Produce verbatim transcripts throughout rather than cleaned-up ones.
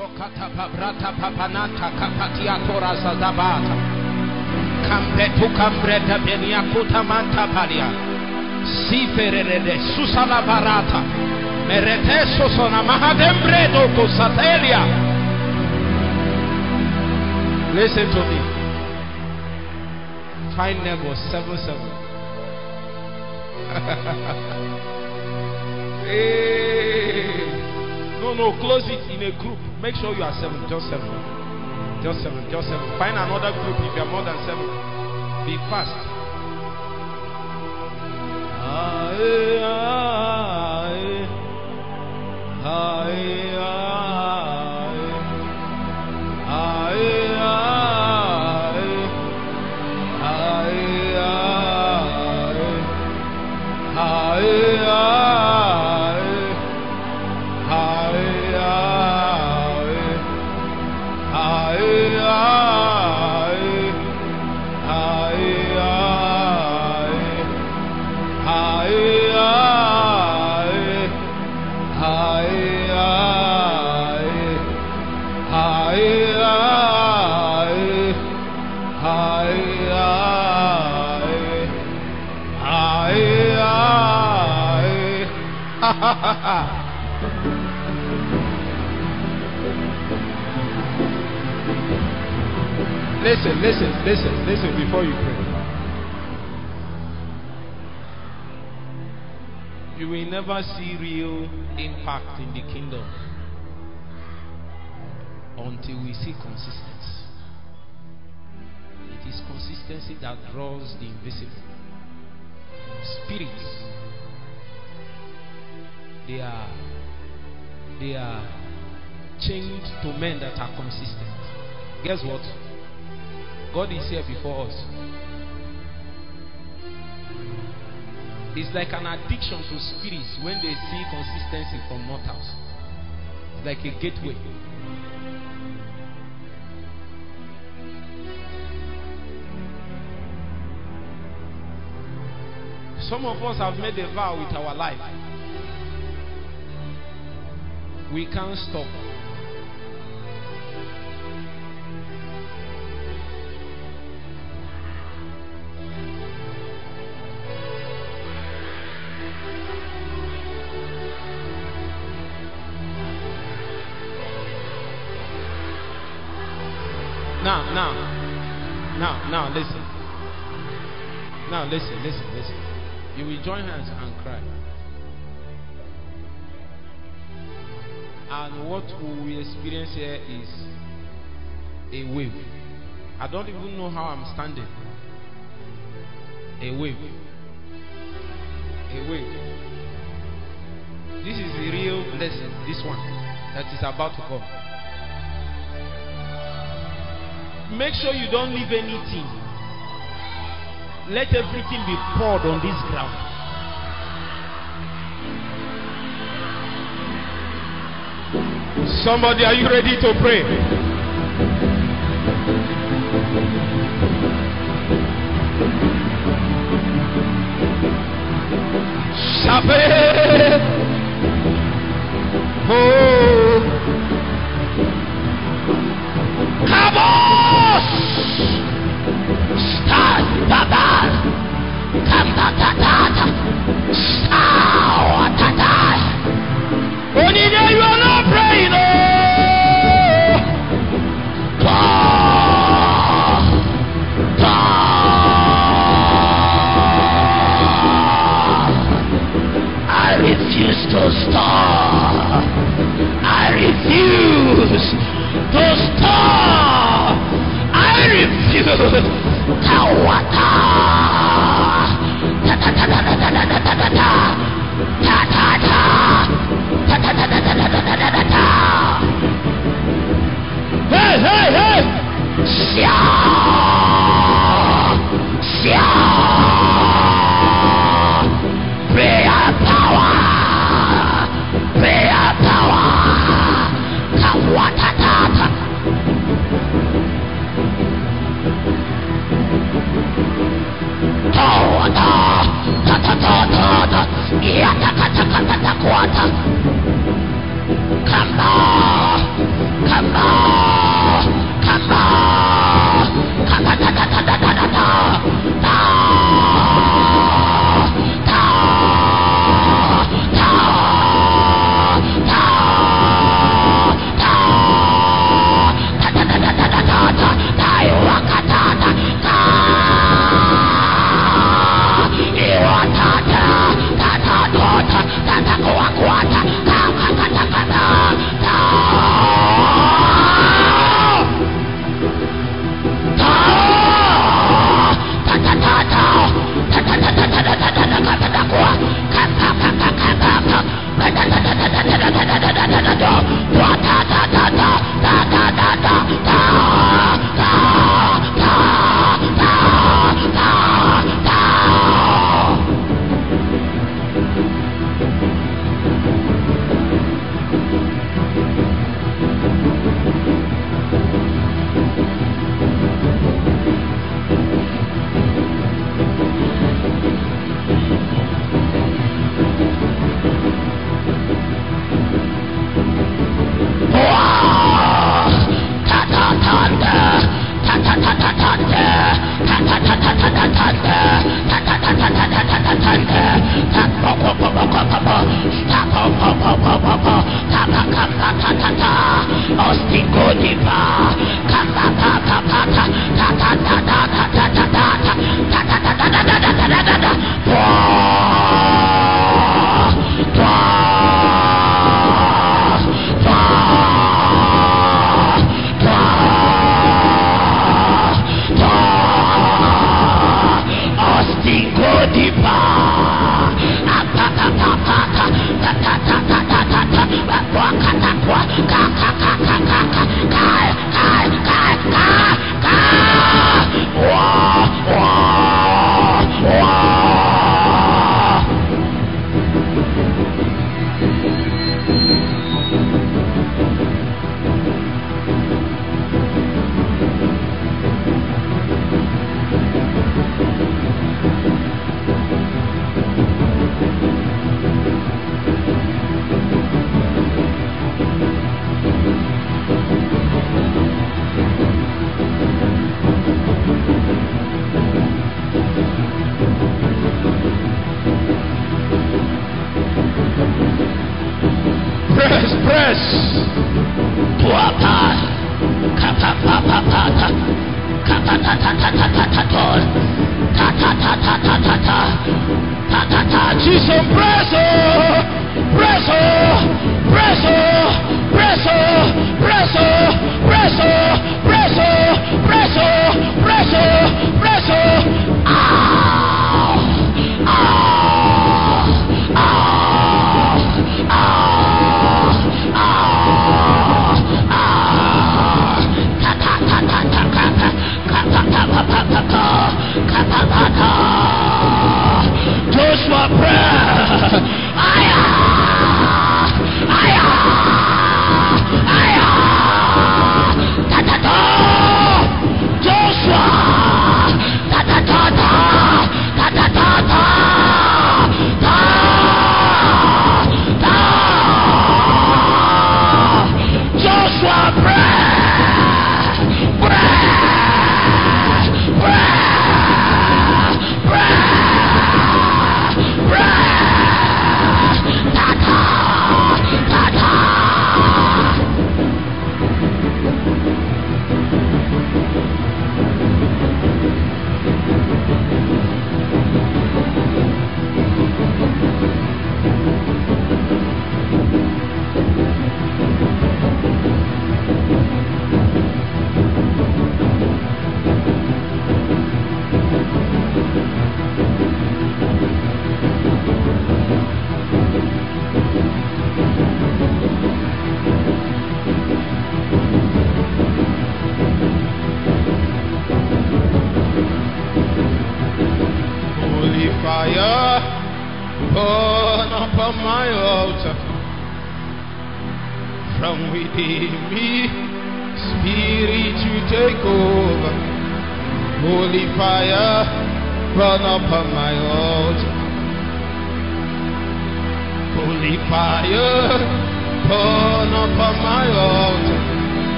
Sokata pabrata papanata kapatia tora zadabata. Kambetu kambreta benia kutamanta palia. Siferede susala barata. Merete sosona mahadembredo kosatelia. Listen to me. Find neighbor seven seven. Hey. No, no, close it in a group. Make sure you are seven, just seven. Just seven, just seven. Find another group if you are more than seven. Be fast. Aye, aye, aye, aye, aye, aye, Listen, listen, listen, listen before you pray. You will never see real impact in the kingdom until we see consistency. It is consistency that draws the invisible. Spirits, they are they are chained to men that are consistent. Guess what? God is here before us. It's like an addiction to spirits when they see consistency from mortals. It's like a gateway. Some of us have made a vow with our life. We can't stop. Now, now, now, now, listen. Now, listen, listen, listen. You will join hands and cry. And what we experience here is a wave. I don't even know how I'm standing. A wave. A wave. This is the real lesson, this one, that is about to come. Make sure you don't leave anything. Let everything be poured on this ground. Somebody, are you ready to pray? Shabbat. Oh. Kabos. Start babal. Kambatata. Stawatata. Onine, you are not praying. Oh. God. God. I refuse to stop. I refuse to stop. I refuse. Kawata. Ta ta ta ta ta ta ta ta ta ta ta ta ta ta ta ta ta. Hey hey hey! Sia sia. Prayer power. Prayer power. Kawata ta ta.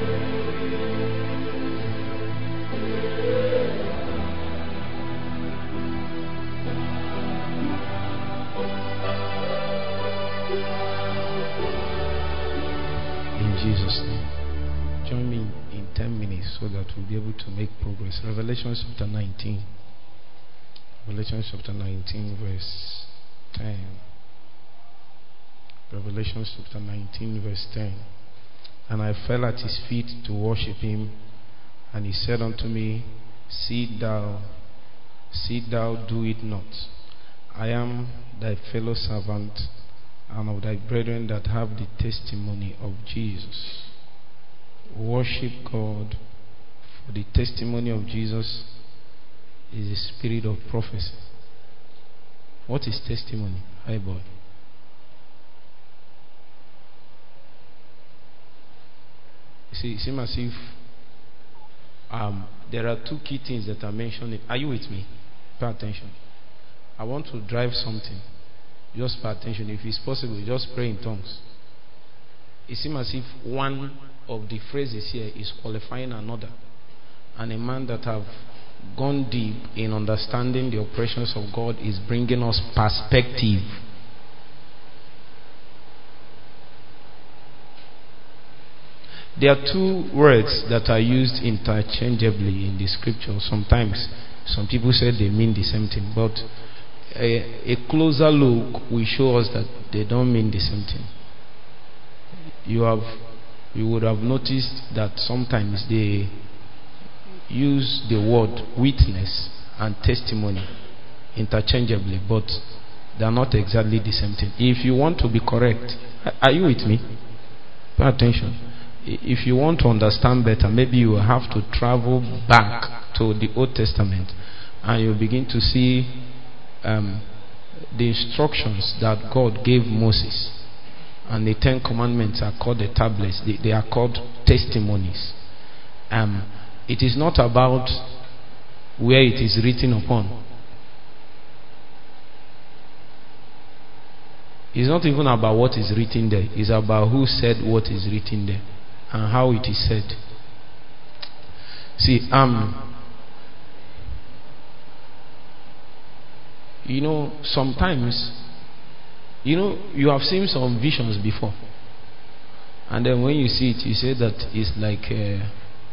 Jesus' name. Join me in ten minutes so that we'll be able to make progress. Revelation chapter nineteen. Revelation chapter nineteen, verse ten. Revelation chapter nineteen, verse ten. And I fell at his feet to worship him. And he said unto me, See thou, see thou do it not. I am thy fellow servant and of thy brethren that have the testimony of Jesus. Worship God, for the testimony of Jesus is the spirit of prophecy. What is testimony? Hi, boy. You see, it seems as if um, there are two key things that are mentioned. Are you with me? Pay attention. I want to drive something. Just pay attention. If it's possible, just pray in tongues. It seems as if one of the phrases here is qualifying another. And a man that have gone deep in understanding the operations of God is bringing us perspective. There are two words that are used interchangeably in the scripture. Sometimes some people say they mean the same thing, but a, a closer look will show us that they don't mean the same thing. You have, you would have noticed that sometimes they use the word witness and testimony interchangeably, but they are not exactly the same thing. If you want to be correct, are you with me? Pay attention. If you want to understand better, maybe you will have to travel back to the Old Testament and you begin to see um, the instructions that God gave Moses. And the Ten Commandments are called the tablets. They, they are called testimonies. Um, it is not about where it is written upon. It's not even about what is written there. It's about who said what is written there and how it is said. See, um, you know, sometimes, you know, you have seen some visions before, and then when you see it, you say that it's like. Uh,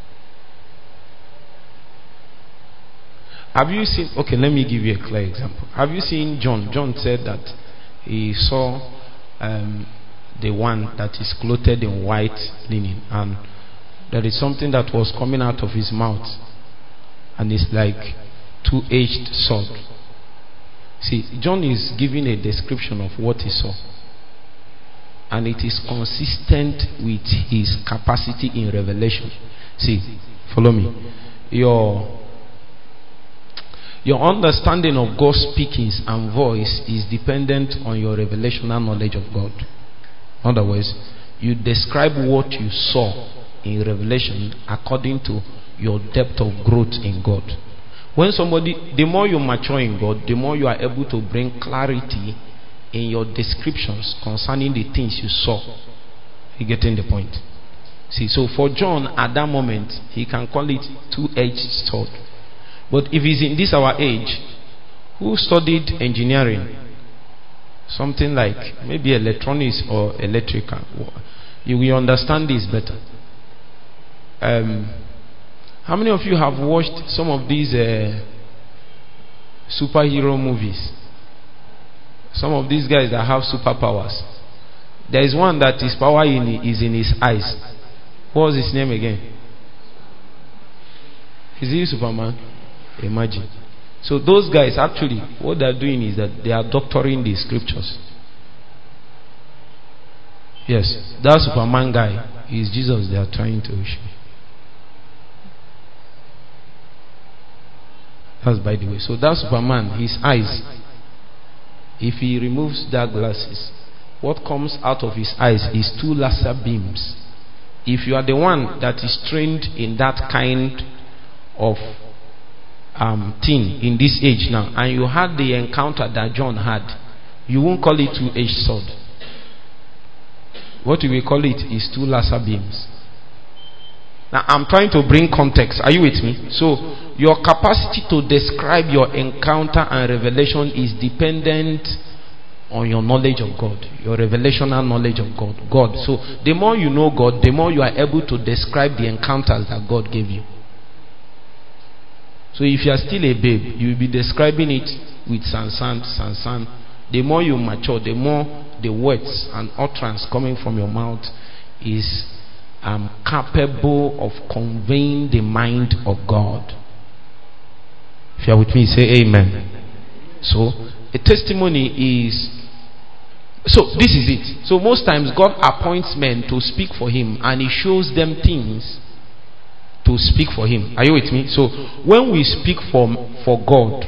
have you seen? Okay, let me give you a clear example. Have you seen John? John said that he saw um, the one that is clothed in white linen, and there is something that was coming out of his mouth, and it's like two-edged sword. See, John is giving a description of what he saw, and it is consistent with his capacity in revelation. See, follow me. Your your understanding of God's speakings and voice is dependent on your revelational knowledge of God. In other words, you describe what you saw in revelation according to your depth of growth in God. When somebody, the more you mature in God, the more you are able to bring clarity in your descriptions concerning the things you saw. You getting the point? See, so for John at that moment, he can call it two-edged sword. But if he's in this our age, who studied engineering, something like maybe electronics or electrical, you will understand this better. Um, how many of you have watched some of these uh, superhero movies? Some of these guys that have superpowers. There is one that his power in, is in his eyes. What was his name again? Is he Superman? Imagine. So those guys actually, what they are doing is that they are doctoring the scriptures. Yes, that Superman guy is Jesus they are trying to show. That's by the way. So that Superman, his eyes, if he removes dark glasses, what comes out of his eyes is two laser beams. If you are the one that is trained in that kind of um, thing in this age now, and you had the encounter that John had, you won't call it two-edged sword. What you will call it is two laser beams. Now, I'm trying to bring context. Are you with me? So, your capacity to describe your encounter and revelation is dependent on your knowledge of God, your revelational knowledge of God. God. So, the more you know God, the more you are able to describe the encounters that God gave you. So, if you are still a babe, you will be describing it with sansan, sansan. The more you mature, the more the words and utterance coming from your mouth is um, capable of conveying the mind of God. If you are with me, say amen. So, a testimony is, so this is it. So most times God appoints men to speak for him, and he shows them things to speak for him. Are you with me? So when we speak for, for God,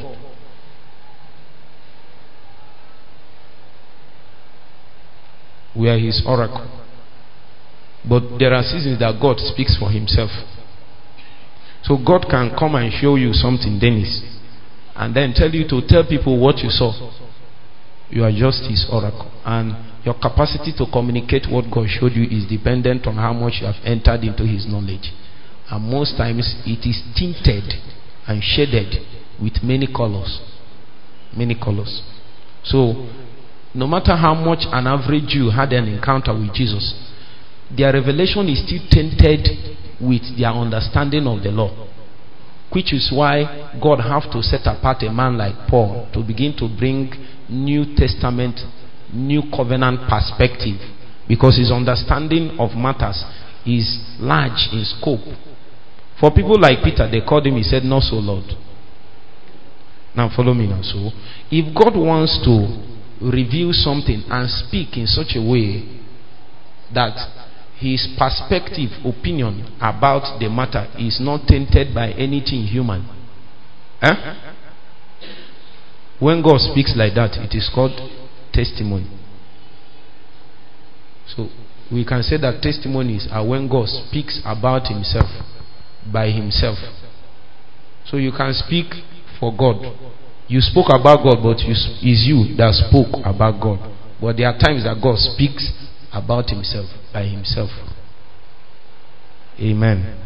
we are his oracle. But there are seasons that God speaks for himself. So God can come and show you something, Dennis, and then tell you to tell people what you saw. You are just his oracle. And your capacity to communicate what God showed you is dependent on how much you have entered into his knowledge. And most times it is tinted and shaded with many colors. Many colors. So, no matter how much an average Jew had an encounter with Jesus, their revelation is still tainted with their understanding of the law. Which is why God have to set apart a man like Paul to begin to bring New Testament, New Covenant perspective, because his understanding of matters is large in scope. For people like Peter, they called him, he said, "Not so, Lord." Now follow me now. So, if God wants to reveal something and speak in such a way that his perspective, opinion about the matter is not tainted by anything human, eh? When God speaks like that, it is called testimony. So we can say that testimonies are when God speaks about himself by himself. So you can speak for God. You spoke about God, but you, it's you that spoke about God. But there are times that God speaks about himself by himself. Amen.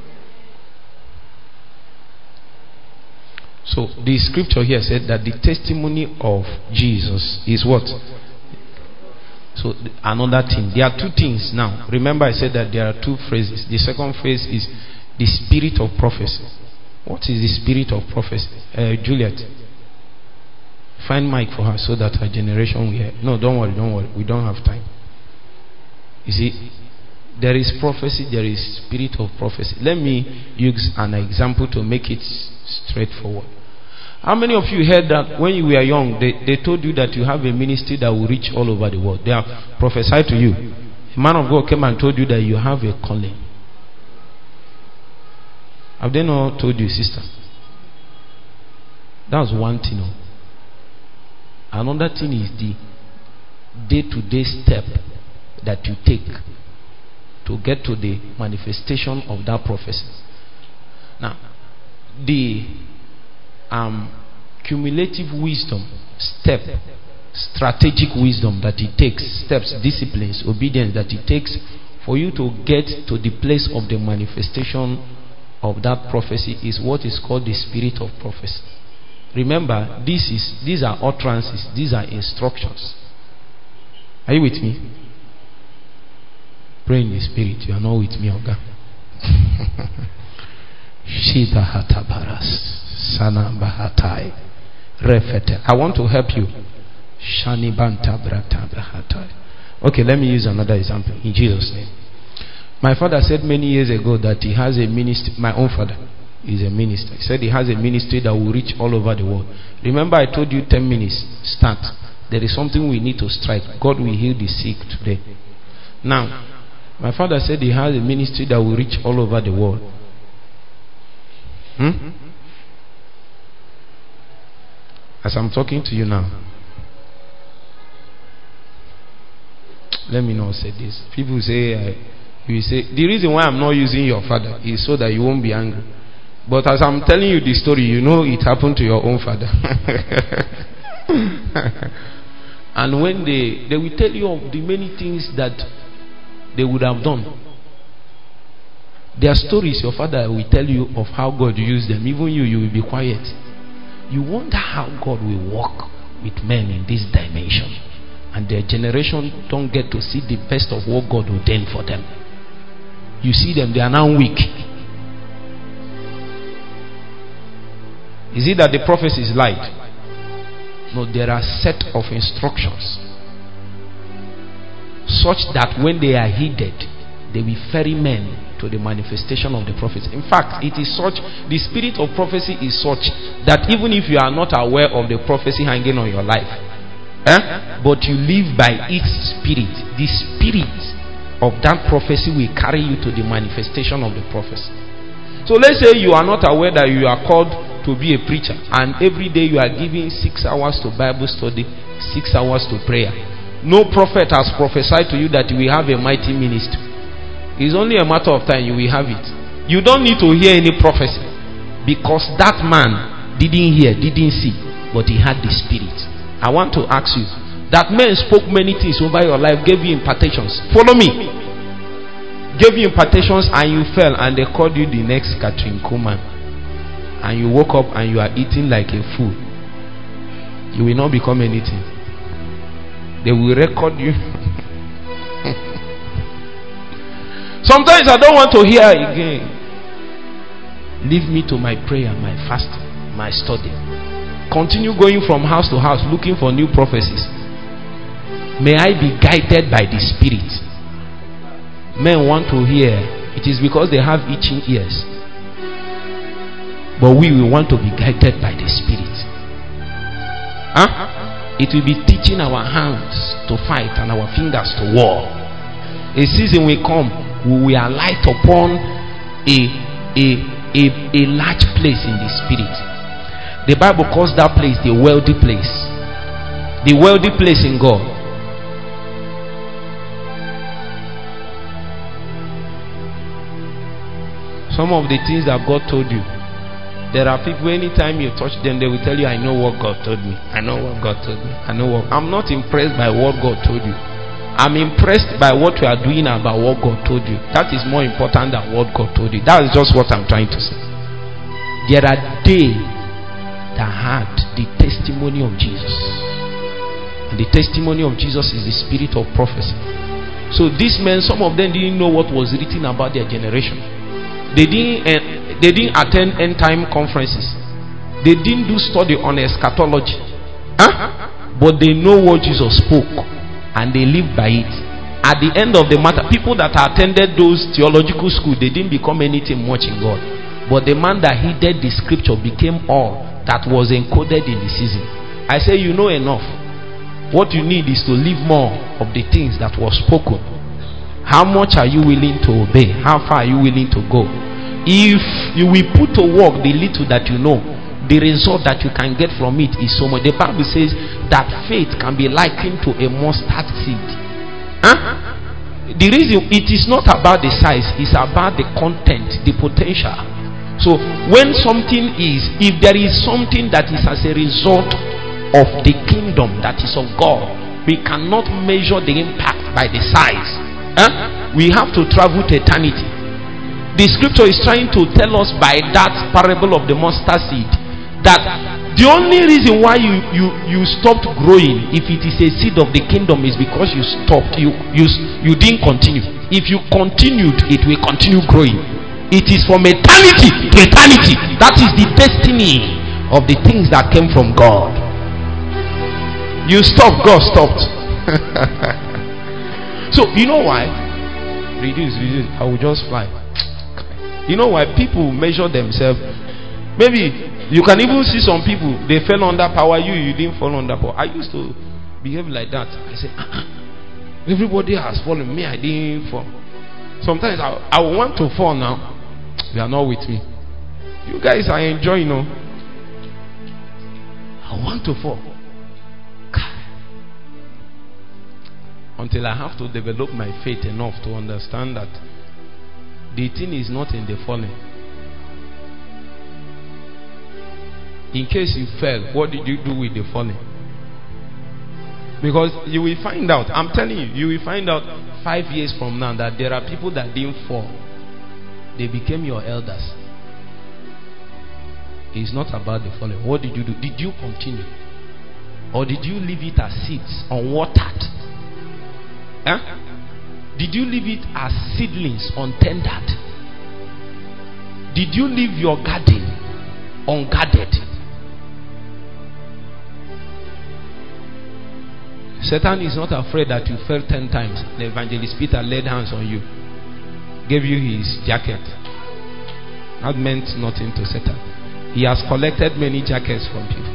So the scripture here said that the testimony of Jesus is what? So another thing. There are two things now. Remember I said that there are two phrases. The second phrase is the spirit of prophecy. What is the spirit of prophecy? Uh, Juliet, find mic for her so that her generation will hear. No, don't worry, don't worry. We don't have time. You see, there is prophecy, there is spirit of prophecy. Let me use an example to make it straightforward. How many of you heard that when you were young, they, they told you that you have a ministry that will reach all over the world? They have prophesied to you. A man of God came and told you that you have a calling. Have they not told you, sister? That's one thing. Another thing is the day-to-day step that you take to get to the manifestation of that prophecy. Now, the um, cumulative wisdom, step, strategic wisdom that it takes, steps, disciplines, obedience that it takes for you to get to the place of the manifestation of that prophecy is what is called the spirit of prophecy. Remember, this is these are utterances, these are instructions. Are you with me? Pray in the spirit. You are not with me, Oga. Shida hatabaras sana bahatai refete. I want to help you. Shani banta brata bahatai. Okay, let me use another example in Jesus' name. My father said many years ago that he has a ministry. My own father is a minister. He said he has a ministry that will reach all over the world. Remember, I told you ten minutes start. There is something we need to strike. God will heal the sick today. Now, my father said he has a ministry that will reach all over the world. Hmm? As I'm talking to you now, let me not say this. People say, I, you say, the reason why I'm not using your father is so that you won't be angry. But as I'm telling you the story, you know it happened to your own father. And when they, they will tell you of the many things that they would have done. There are stories your father will tell you of how God used them. Even you, you will be quiet. You wonder how God will work with men in this dimension. And their generation don't get to see the best of what God ordained for them. You see them, they are now weak. Is it that the prophecies lied? No, there are set of instructions such that when they are heeded, they will ferry men to the manifestation of the prophets. In fact, it is such, the spirit of prophecy is such that even if you are not aware of the prophecy hanging on your life, eh, but you live by its spirit, the spirit of that prophecy will carry you to the manifestation of the prophecy. So let's say you are not aware that you are called to be a preacher, and every day you are giving six hours to Bible study, six hours to prayer. No prophet has prophesied to you that you will have a mighty ministry. It's only a matter of time you will have it. You don't need to hear any prophecy, because that man didn't hear, didn't see, but he had the spirit. I want to ask you, that man spoke many things over your life, gave you impartations. Follow me. Gave you impartations and you fell, and they called you the next Catherine Kuhlman, and you woke up and you are eating like a fool. You will not become anything. They will record you. Sometimes I don't want to hear again. Leave me to my prayer, my fasting, my study. Continue going from house to house looking for new prophecies. May I be guided by the Spirit. Men want to hear. It is because they have itching ears. But we will want to be guided by the Spirit. Huh? It will be teaching our hands to fight and our fingers to war. A season will come, we will alight upon a, a, a, a large place in the Spirit. The Bible calls that place the wealthy place. The wealthy place in God. Some of the things that God told you, there are people, anytime you touch them, they will tell you, I know what God told me. I know what God told me. I know what. I'm not impressed by what God told you. I'm impressed by what you are doing about what God told you. That is more important than what God told you. That is just what I'm trying to say. There are they that had the testimony of Jesus. And the testimony of Jesus is the spirit of prophecy. So these men, some of them didn't know what was written about their generation. They didn't, uh, they didn't attend end time conferences. They didn't do study on eschatology. Huh? But they know what Jesus spoke, and they live by it. At the end of the matter, people that attended those theological schools, they didn't become anything much in God. But the man that heeded the scripture became all that was encoded in the season. I say, you know enough. What you need is to live more of the things that were spoken. How much are you willing to obey? How far are you willing to go? If you will put to work the little that you know, the result that you can get from it is so much. The Bible says that faith can be likened to a mustard seed. Huh? The reason it is not about the size, it's about the content, the potential. So when something is, if there is something that is as a result of the kingdom that is of God, we cannot measure the impact by the size. Huh? We have to travel to eternity. The scripture is trying to tell us by that parable of the mustard seed that the only reason why you, you, you stopped growing, if it is a seed of the kingdom, is because you stopped, you, you, you didn't continue. If you continued, it will continue growing. It is from eternity to eternity. That is the destiny of the things that came from God. You stopped, God stopped. So you know why? Reduce, reduce. I will just fly. You know why people measure themselves? Maybe you can even see some people, they fell under power, you you didn't fall under power. I used to behave like that. I say, uh-uh. Everybody has fallen, me I didn't fall. Sometimes I, I want to fall now. You are not with me. You guys are enjoying, you know. I want to fall. Until I have to develop my faith enough to understand that the thing is not in the falling. In case you fell, what did you do with the falling? Because you will find out, I'm telling you, you will find out five years from now that there are people that didn't fall. They became your elders. It's not about the following. What did you do? Did you continue? Or did you leave it as seeds unwatered? Huh? Did you leave it as seedlings untended? Did you leave your garden unguarded? Satan is not afraid that you fell ten times. The evangelist Peter laid hands on you, gave you his jacket. That meant nothing to Satan. He has collected many jackets from people.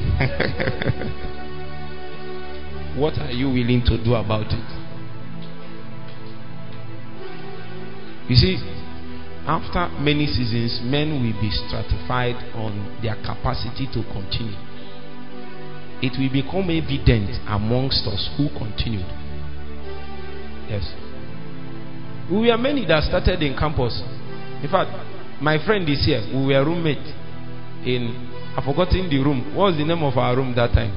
What are you willing to do about it? You see, after many seasons, men will be stratified on their capacity to continue. It will become evident amongst us who continued. Yes. We were many that started in campus. In fact, my friend is here. We were roommates in, I've forgotten the room. What was the name of our room that time?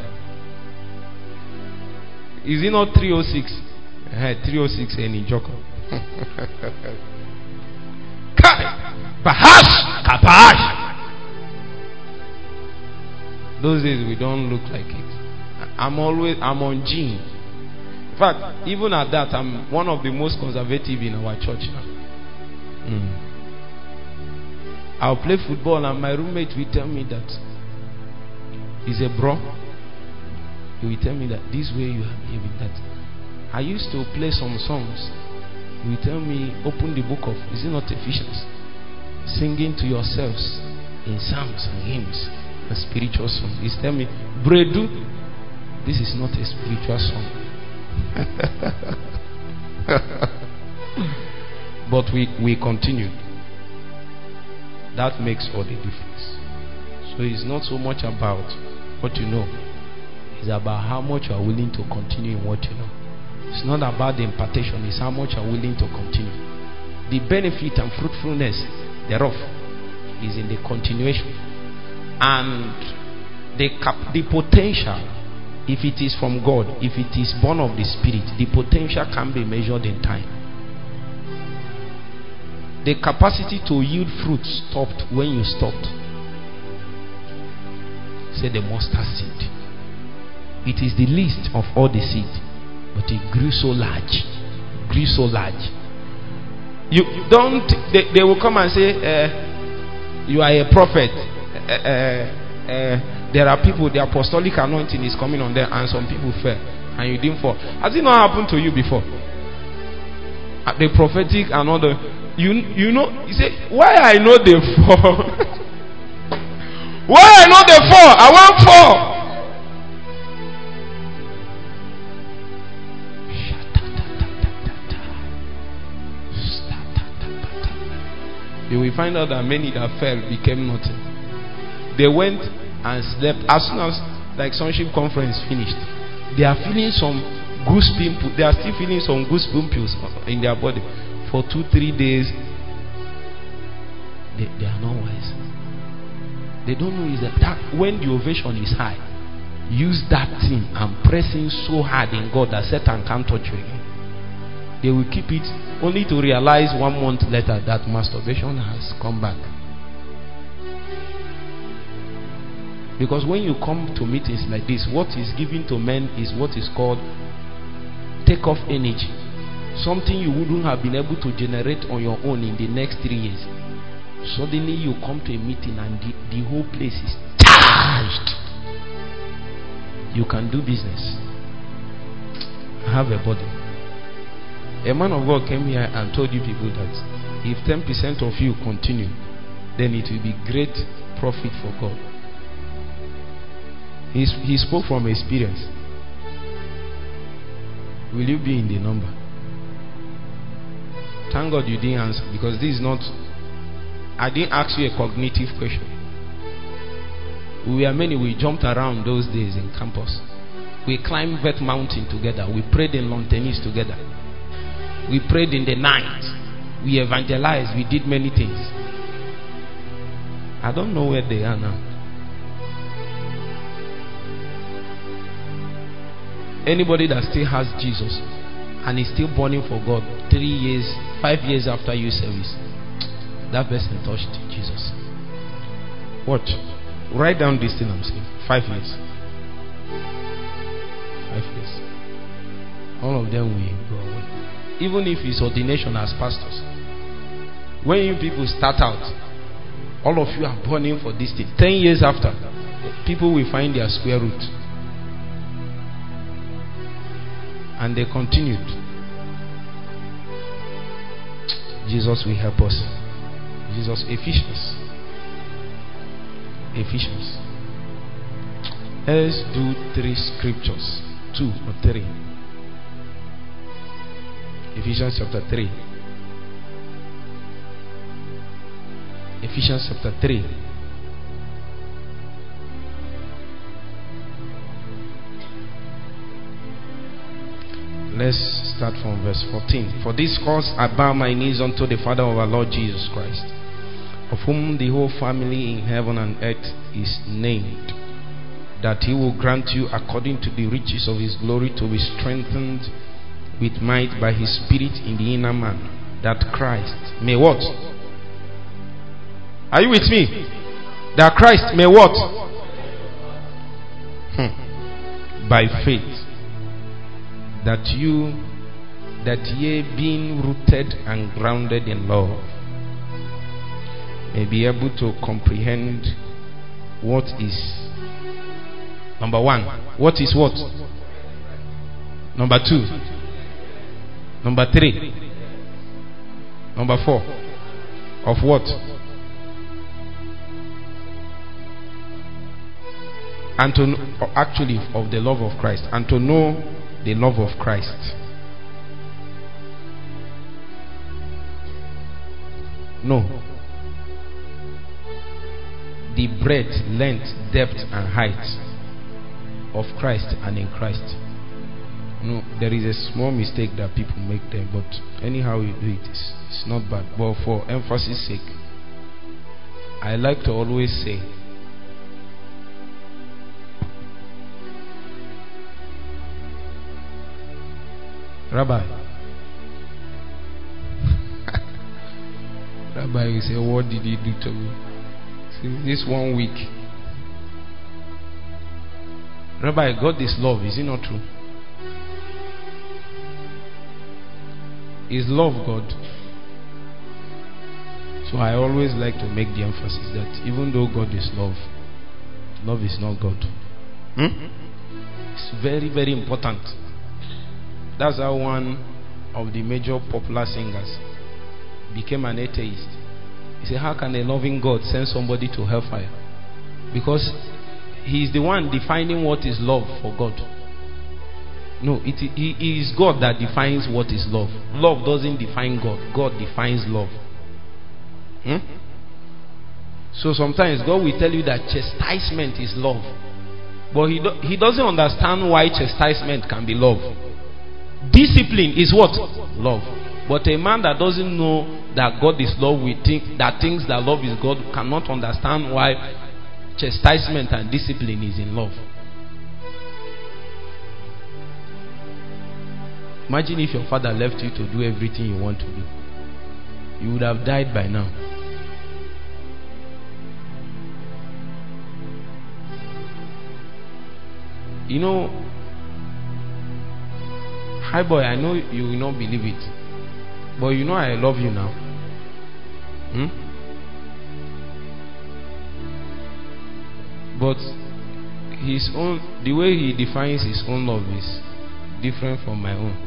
Is it not three oh six? three oh six in Njoko. Bahash! Kapash! Those days we don't look like it. I'm always, I'm on gene. In fact, even at that, I'm one of the most conservative in our church now. Mm. I'll play football and my roommate will tell me that he's a bro. He will tell me that this way you are behaving. That I used to play some songs. He will tell me, open the book of, is it not Ephesians? Singing to yourselves in psalms and hymns and spiritual songs. He's telling me, Bredu, this is not a spiritual song. But we, we continued. That makes all the difference. So it's not so much about what you know. It's about how much you are willing to continue in what you know. It's not about the impartation. It's how much you are willing to continue. The benefit and fruitfulness thereof is in the continuation. And the cap- the potential, if it is from God, if it is born of the Spirit, the potential can be measured in time. The capacity to yield fruit stopped when you stopped. Say the mustard seed. It is the least of all the seed, but it grew so large. Grew so large. You don't. They, they will come and say, uh, "You are a prophet." Uh, uh, uh, there are people. The apostolic anointing is coming on them, and some people fell, and you didn't fall. Has it not happened to you before? Uh, the prophetic and all the. You you know, you say, why I know they fall? Why I know they fall? I won't fall. You will find out that many that fell became nothing. They went and slept as soon as like sonship conference finished. They are feeling some goose pimples. They are still feeling some goose pimples in their body. For two, three days, they, they are not wise. They don't know is that, that when the ovation is high, use that thing and pressing so hard in God that Satan can't touch you again. They will keep it only to realize one month later that masturbation has come back. Because when you come to meetings like this, what is given to men is what is called take off energy. Something you wouldn't have been able to generate on your own in the next three years. Suddenly you come to a meeting and the, the whole place is charged. You can do business. Have a body. A man of God came here and told you people that if ten percent of you continue, then it will be great profit for God. He, he spoke from experience. Will you be in the number? Thank God you didn't answer, because this is not, I didn't ask you a cognitive question. We were many, we jumped around those days in campus. We climbed Vet Mountain together. We prayed in lawn tennis together. We prayed in the night. We evangelized. We did many things. I don't know where they are now. Anybody that still has Jesus and is still burning for God three years, five years after your service, That person touched Jesus. Watch. Write down this thing I'm saying. Five years. Five years. All of them will go away. Even if it's ordination as pastors. When you people start out, all of you are burning for this thing. Ten years after, people will find their square root. And they continued. Jesus will help us. Jesus, Ephesians. Ephesians. Let's do three scriptures. Two or three. Ephesians chapter three. Ephesians chapter three. Let's start from verse fourteen. For this cause I bow my knees unto the Father of our Lord Jesus Christ, of whom the whole family in heaven and earth is named, that he will grant you according to the riches of his glory to be strengthened with might by his Spirit in the inner man, that Christ may what? Are you with me? That Christ may what? Hmm. By faith, that you, that ye being rooted and grounded in love, may be able to comprehend what is, number one, what is what? Number two, number three, number four, of what? And to actually of the love of Christ, and to know the love of Christ. No. The breadth, length, depth, and height of Christ and in Christ. No, there is a small mistake that people make there, but anyhow you do it, it's, it's not bad. But for emphasis sake, I like to always say, Rabbi, Rabbi, you say, what did he do to me? Since this one week, Rabbi, God is love, is it not true? Is love God? So I always like to make the emphasis that even though God is love, love is not God. Hmm? It's very, very important. That's how one of the major popular singers became an atheist. He said, how can a loving God send somebody to hellfire? Because he is the one defining what is love for God. No, it, it is God that defines what is love. Love doesn't define God. God defines love. Hmm? So sometimes God will tell you that chastisement is love. But he, do, he doesn't understand why chastisement can be love. Discipline is what? Love. But a man that doesn't know that God is love, we think that thinks that love is God, cannot understand why chastisement and discipline is in love. Imagine if your father left you to do everything you want to do. You would have died by now. You know, hi boy, I know you will not believe it, but you know I love you now. Hmm? But his own, the way he defines his own love is different from my own.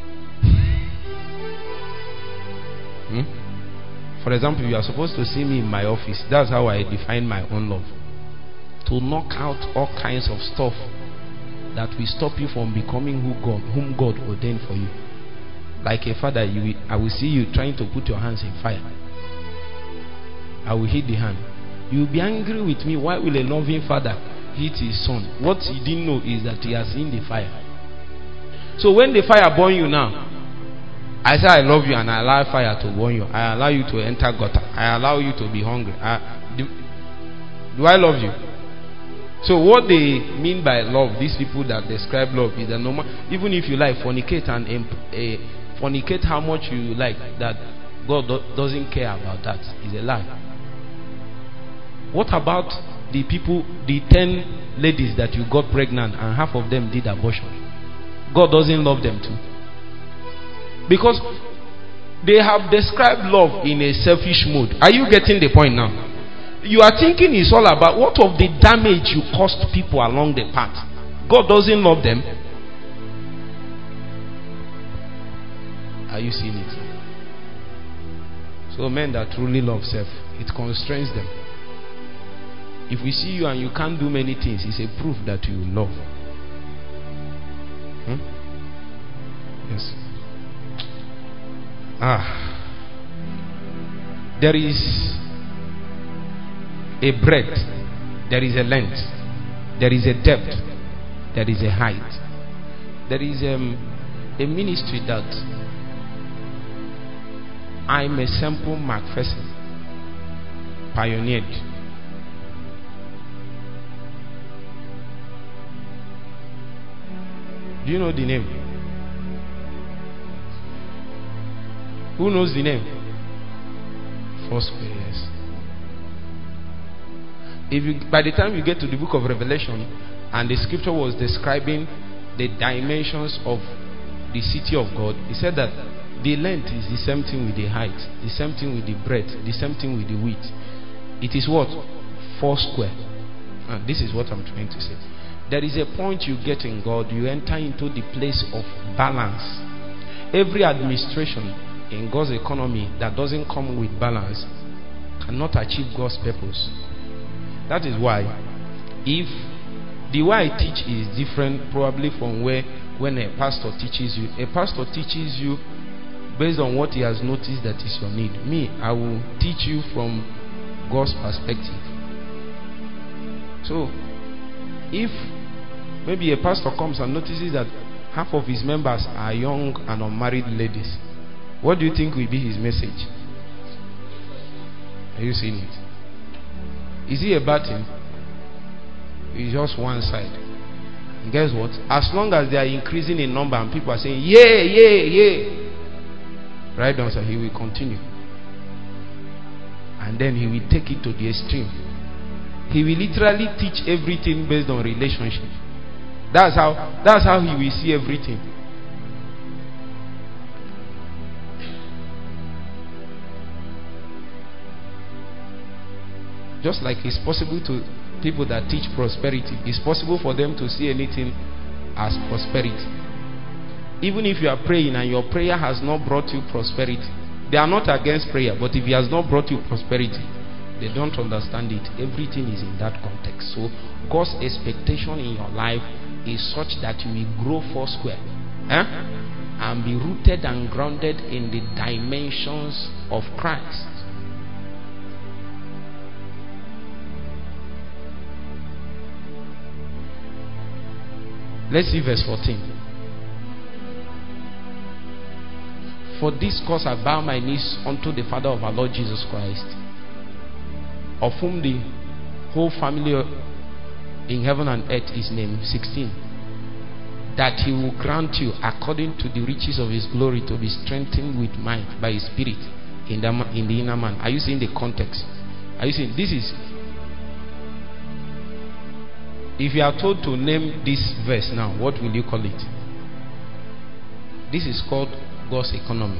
Hmm? For example, you are supposed to see me in my office. That's how I define my own love. To knock out all kinds of stuff that will stop you from becoming who God, whom God ordained for you. Like a father, you will, I will see you trying to put your hands in fire. I will hit the hand. You will be angry with me. Why will a loving father hit his son? What he didn't know is that he has seen the fire. So when the fire burn you now, I say I love you and I allow fire to burn you. I allow you to enter gutter. I allow you to be hungry. I, do, do I love you? So what they mean by love, these people that describe love, is that no matter, even if you like fornicate and uh, fornicate how much you like, that God do- doesn't care about that. It's a lie. What about the people, the ten ladies that you got pregnant and half of them did abortion? God doesn't love them too. Because they have described love in a selfish mode. Are you getting the point now? You are thinking it's all about what of the damage you caused people along the path. God doesn't love them. Are you seeing it? So men that truly love self, it constrains them. If we see you and you can't do many things, it's a proof that you love. Hmm? Yes. Ah. There is a breadth, there is a length, there is a depth, there is a height. There is um, a ministry that I'm a Semple McPherson pioneered. Do you know the name? Who knows the name? Foursquare, yes. If you, by the time you get to the book of Revelation, and the scripture was describing the dimensions of the city of God, he said that the length is the same thing with the height, the same thing with the breadth, the same thing with the width. It is what? Foursquare. And this is what I'm trying to say. There is a point you get in God, you enter into the place of balance. Every administration in God's economy that doesn't come with balance cannot achieve God's purpose. That is why, if the way I teach is different probably from where when a pastor teaches you, a pastor teaches you based on what he has noticed that is your need. Me, I will teach you from God's perspective. So, if maybe a pastor comes and notices that half of his members are young and unmarried ladies, what do you think will be his message? Are you seeing it? Is he a bad thing? It's just one side. And guess what? As long as they are increasing in number and people are saying, yeah, yeah, yeah, right down, so he will continue. And then he will take it to the extreme. He will literally teach everything based on relationship. That's how that's how he will see everything. Just like it's possible to people that teach prosperity, it's possible for them to see anything as prosperity. Even if you are praying and your prayer has not brought you prosperity, they are not against prayer, but if it has not brought you prosperity, they don't understand it. Everything is in that context. So God's expectation in your life is such that you will grow foursquare, eh? and be rooted and grounded in the dimensions of Christ. Let's see verse fourteen. For this cause I bow my knees unto the Father of our Lord Jesus Christ, of whom the whole family in heaven and earth is named. sixteen. That he will grant you according to the riches of his glory to be strengthened with might by his spirit in the, in the inner man. Are you seeing the context? Are you seeing? This is, if you are told to name this verse now, what will you call it? This is called God's economy.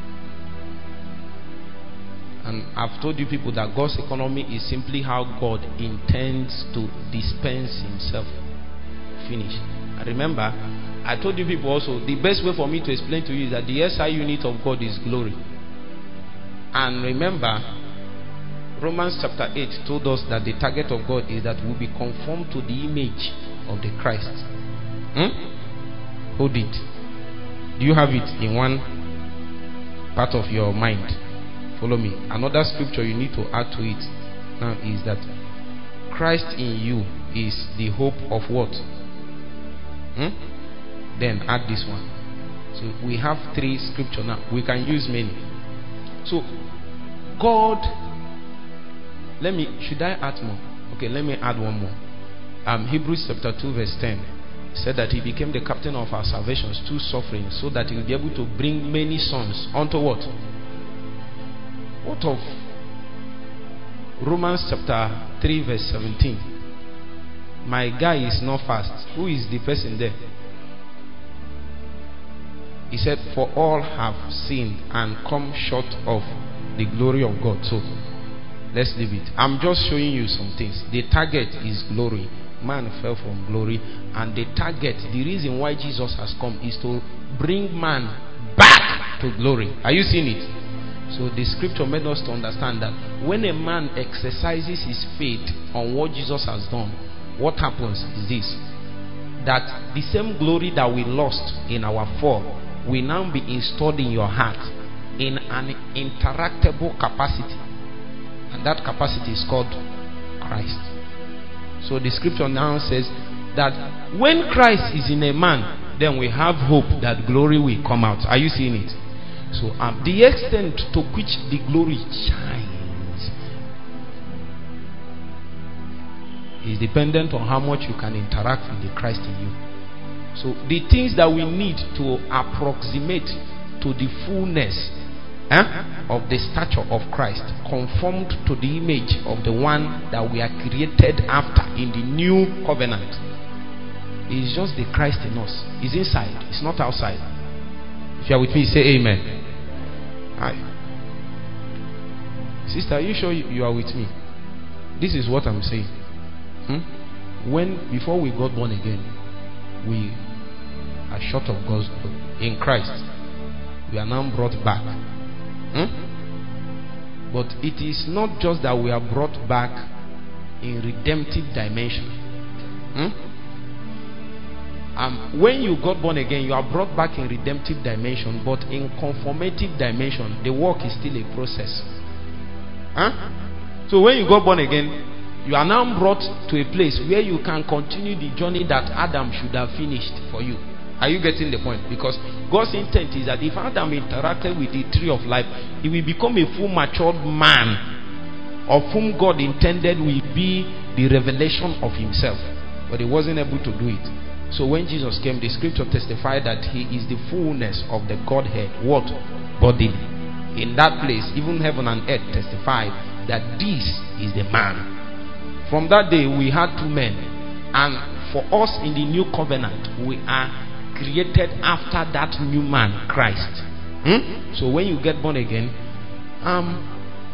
And I've told you people that God's economy is simply how God intends to dispense himself. Finish. And remember, I told you people also, the best way for me to explain to you is that the S I unit of God is glory. And remember, Romans chapter eight told us that the target of God is that we'll be conformed to the image of the Christ. Hmm? Hold it. Do you have it in one part of your mind? Follow me. Another scripture you need to add to it now is that Christ in you is the hope of what? Hmm? Then add this one. So we have three scripture now. We can use many. So God, let me, should I add more? Okay, let me add one more. Um, Hebrews chapter two verse ten said that he became the captain of our salvations through suffering, so that he will be able to bring many sons unto what? What of Romans chapter three verse seventeen? My guy is not fast. Who is the person there? He said, for all have sinned and come short of the glory of God. So let's leave it. I'm just showing you some things. The target is glory. Man fell from glory, and the target, the reason why Jesus has come, is to bring man back to glory. Are you seeing it? So the scripture made us to understand that when a man exercises his faith on what Jesus has done, what happens is this: that the same glory that we lost in our fall will now be installed in your heart in an interactable capacity, and that capacity is called Christ. So the scripture now says that when Christ is in a man, then we have hope that glory will come out. Are you seeing it? So um, the extent to which the glory shines is dependent on how much you can interact with the Christ in you. So the things that we need to approximate to the fullness eh, of the stature of Christ, conformed to the image of the one that we are created after in the new covenant, is just the Christ in us. It's inside, it's not outside. If you are with me, say amen. Hi. Sister, are you sure you are with me? This is what I'm saying. Hmm? When, before we got born again, we are short of God's glory. In Christ, we are now brought back. Hmm? But it is not just that we are brought back in redemptive dimension. Hmm? Um, when you got born again, you are brought back in redemptive dimension, but in conformative dimension, the work is still a process. Huh? So when you got born again, you are now brought to a place where you can continue the journey that Adam should have finished for you. Are you getting the point? Because God's intent is that if Adam interacted with the tree of life, he will become a full matured man, of whom God intended will be the revelation of himself. But he wasn't able to do it. So when Jesus came, the scripture testified that he is the fullness of the Godhead. What? Bodily. In that place, even heaven and earth testified that this is the man. From that day, we had two men. And for us in the new covenant, we are created after that new man, Christ. Hmm? So when you get born again, um,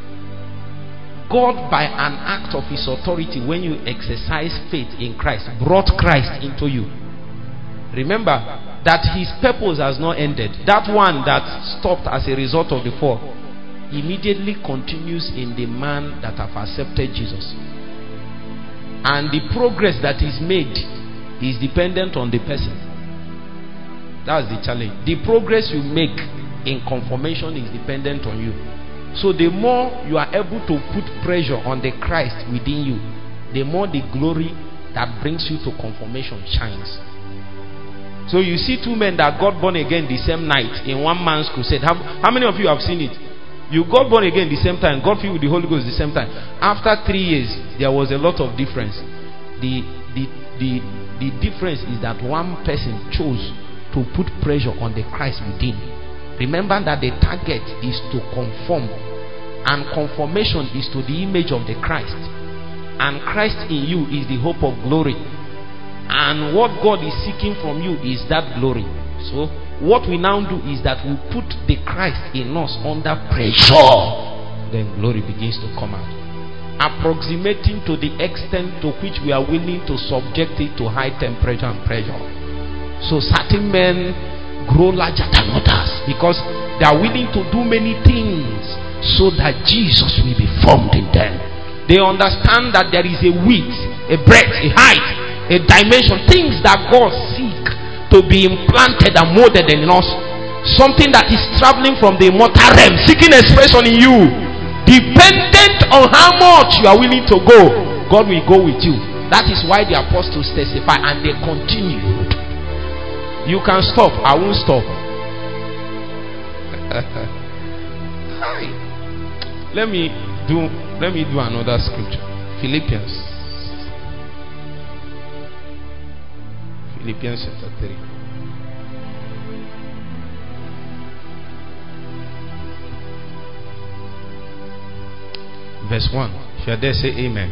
God, by an act of his authority, when you exercise faith in Christ, brought Christ into you. Remember that his purpose has not ended. That one that stopped as a result of the fall immediately continues in the man that have accepted Jesus. And the progress that is made is dependent on the person. That's the challenge. The progress you make in conformation is dependent on you. So the more you are able to put pressure on the Christ within you, the more the glory that brings you to conformation shines. So you see two men that got born again the same night in one man's crusade. How, how many of you have seen it? You got born again the same time, got filled with the Holy Ghost the same time. After three years, there was a lot of difference. The, the, the, the difference is that one person chose to put pressure on the Christ within. Remember that the target is to conform, and conformation is to the image of the Christ, and Christ in you is the hope of glory, and what God is seeking from you is that glory. So what we now do is that we put the Christ in us under pressure, then glory begins to come out, approximating to the extent to which we are willing to subject it to high temperature and pressure. So certain men grow larger than others because they are willing to do many things so that Jesus will be formed in them. They understand that there is a width, a breadth, a height, a dimension, things that God seek to be implanted and molded in us. Something that is traveling from the immortal realm, seeking expression in you. Dependent on how much you are willing to go, God will go with you. That is why the apostles testify and they continued. You can stop, I won't stop. let me do let me do another scripture. Philippians. Philippians chapter three. Verse one. If you are there, say amen.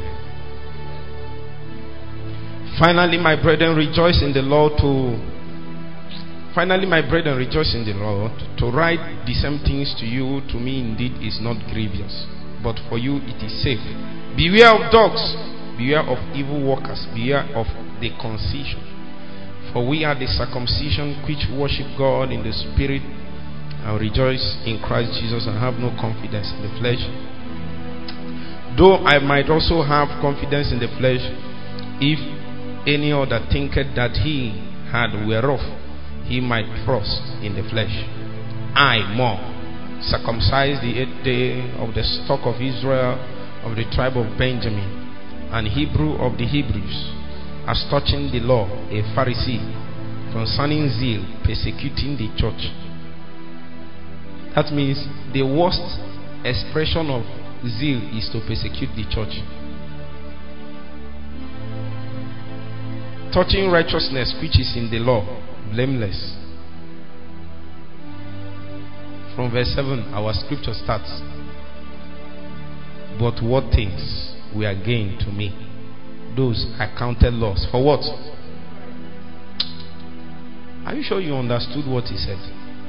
Finally, my brethren, rejoice in the Lord to Finally, my brethren, rejoice in the Lord. To write the same things to you, to me indeed is not grievous, but for you it is safe. Beware of dogs, beware of evil workers, beware of the concision. For we are the circumcision which worship God in the spirit and rejoice in Christ Jesus and have no confidence in the flesh. Though I might also have confidence in the flesh, if any other thinketh that he had whereof he might trust in the flesh, I more circumcised the eighth day of the stock of Israel, of the tribe of Benjamin, and Hebrew of the Hebrews, as touching the law, a Pharisee, concerning zeal, persecuting the church. That means the worst expression of zeal is to persecute the church. Touching righteousness which is in the law, blameless. From verse seven, our scripture starts. But what things were gained to me, those I counted loss. For what? Are you sure you understood what he said?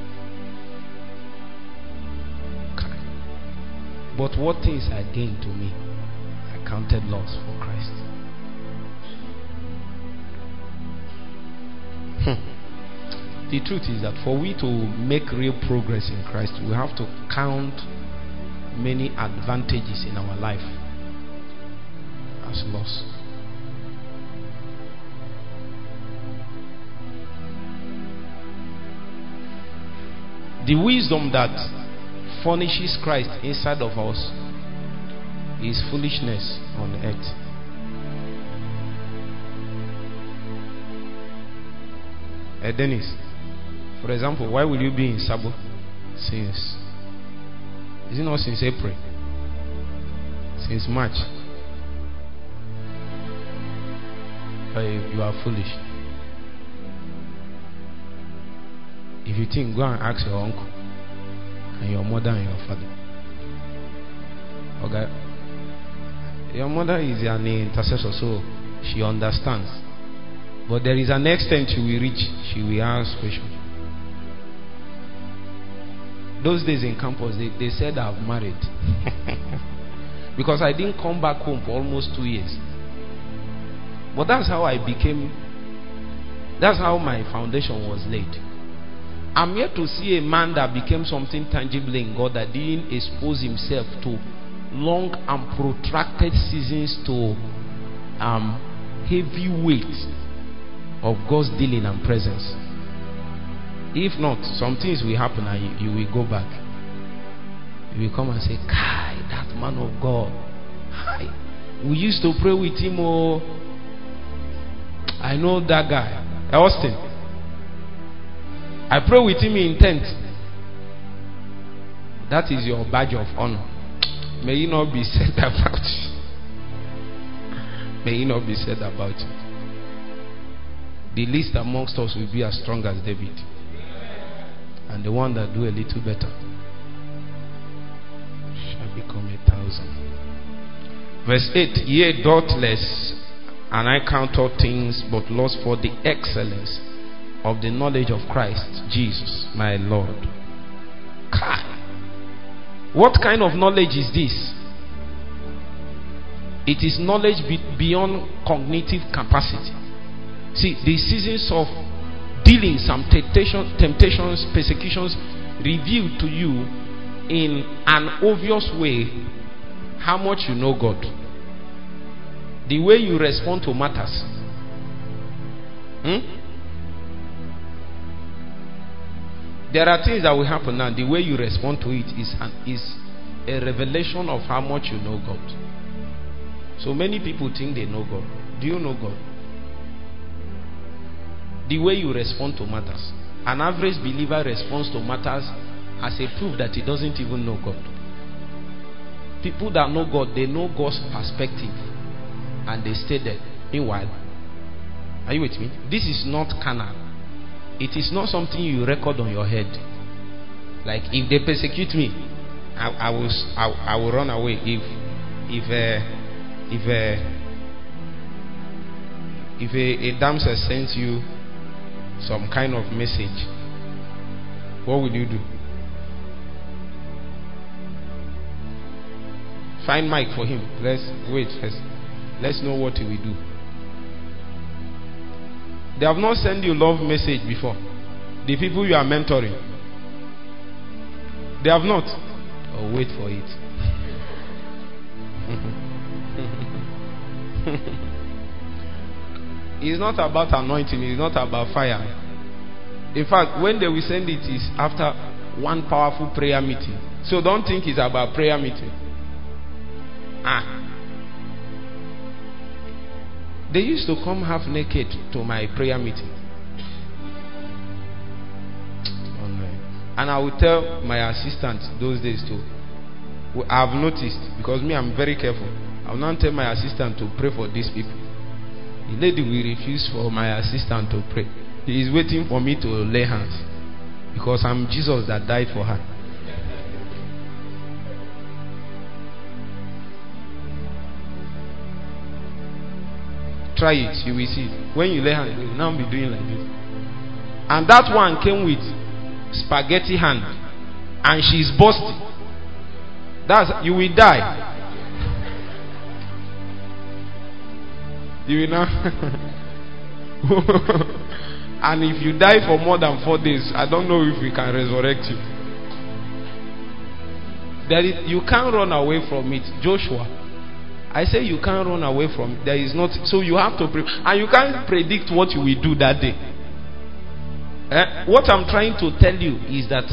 But what things I gained to me, I counted loss for Christ. Hmm. The truth is that for we to make real progress in Christ, we have to count many advantages in our life as loss. The wisdom that furnishes Christ inside of us is foolishness on earth. Uh, Dennis, for example, why will you be in Sabo since, is it not since April? Since March? Uh, you are foolish. If you think, go and ask your uncle and your mother and your father. Okay, your mother is an intercessor, so she understands. But there is an extent she will reach, she will ask questions. Those days in campus, they, they said I've married. Because I didn't come back home for almost two years. But that's how I became, that's how my foundation was laid. I'm yet to see a man that became something tangible in God that didn't expose himself to long and protracted seasons to um, heavy weight of God's dealing and presence. If not, some things will happen and you, you will go back. You will come and say, Kai, that man of God. Hi. We used to pray with him. Oh, I know that guy. Austin. I pray with him in tent. That is your badge of honor. May you not be said about it. May you not be said about it. The least amongst us will be as strong as David. And the one that do a little better shall become a thousand. Verse eight. Yea, doubtless, and I count all things but loss for the excellence of the knowledge of Christ Jesus, my Lord. Kai. What kind of knowledge is this? It is knowledge be- beyond cognitive capacity. See, the seasons of dealings and temptation, temptations, persecutions reveal to you in an obvious way how much you know God. The way you respond to matters. Hmm? There are things that will happen now. The way you respond to it is, an, is a revelation of how much you know God. So many people think they know God. Do you know God? The way you respond to matters. An average believer responds to matters as a proof that he doesn't even know God. People that know God, they know God's perspective and they stay there. Meanwhile, are you with me? This is not carnal. It is not something you record on your head. Like, if they persecute me, I, I will I, I will run away. If if a if a if a, a damsel sends you some kind of message, what will you do? Find Mike for him. Let's wait first. Let's know what he will do. They have not sent you love message before. The people you are mentoring, they have not. Oh, wait for it. It's not about anointing. It's not about fire. In fact, when they will send it, is after one powerful prayer meeting. So don't think it's about prayer meeting. Ah. They used to come half naked to my prayer meeting. Oh no. And I would tell my assistant those days too. I have noticed, because me, I'm very careful. I will not tell my assistant to pray for these people. The lady will refuse for my assistant to pray. He is waiting for me to lay hands, because I'm Jesus that died for her. Try it, you will see. When you lay hands, you will now be doing like this. And that one came with spaghetti hand, and she's busting. That's, you will die. You will now. And if you die for more than four days, I don't know if we can resurrect you. There is, you can't run away from it, Joshua. I say you can't run away from it. There is not. So you have to pray, and you can't predict what you will do that day. Eh? What I'm trying to tell you is that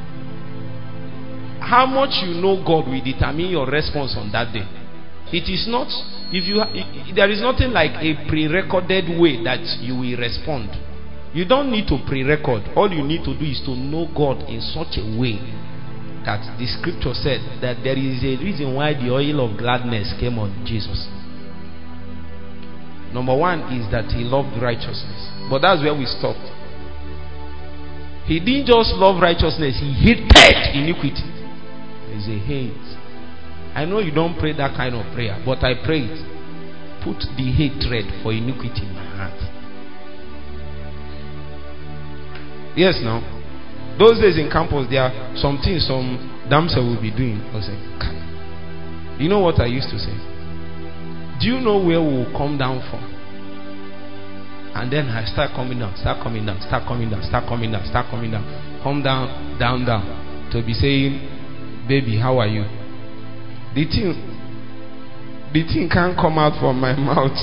how much you know God will determine your response on that day. It is not, if you it, there is nothing like a pre-recorded way that you will respond. You don't need to pre-record. All you need to do is to know God in such a way that the scripture said that there is a reason why the oil of gladness came on Jesus. Number one is that he loved righteousness. But that's where we stopped. He didn't just love righteousness, he hated iniquity. There's a hate. I know you don't pray that kind of prayer, but I pray it. Put the hatred for iniquity in my heart. Yes, now. Those days in campus, there are some things some damsel will be doing. I say, you know what I used to say? Do you know where we will come down from? And then I start coming down, start coming down, start coming down, start coming down, start coming down, come down, down, down, to be saying, baby, how are you? The thing, the thing can't come out from my mouth.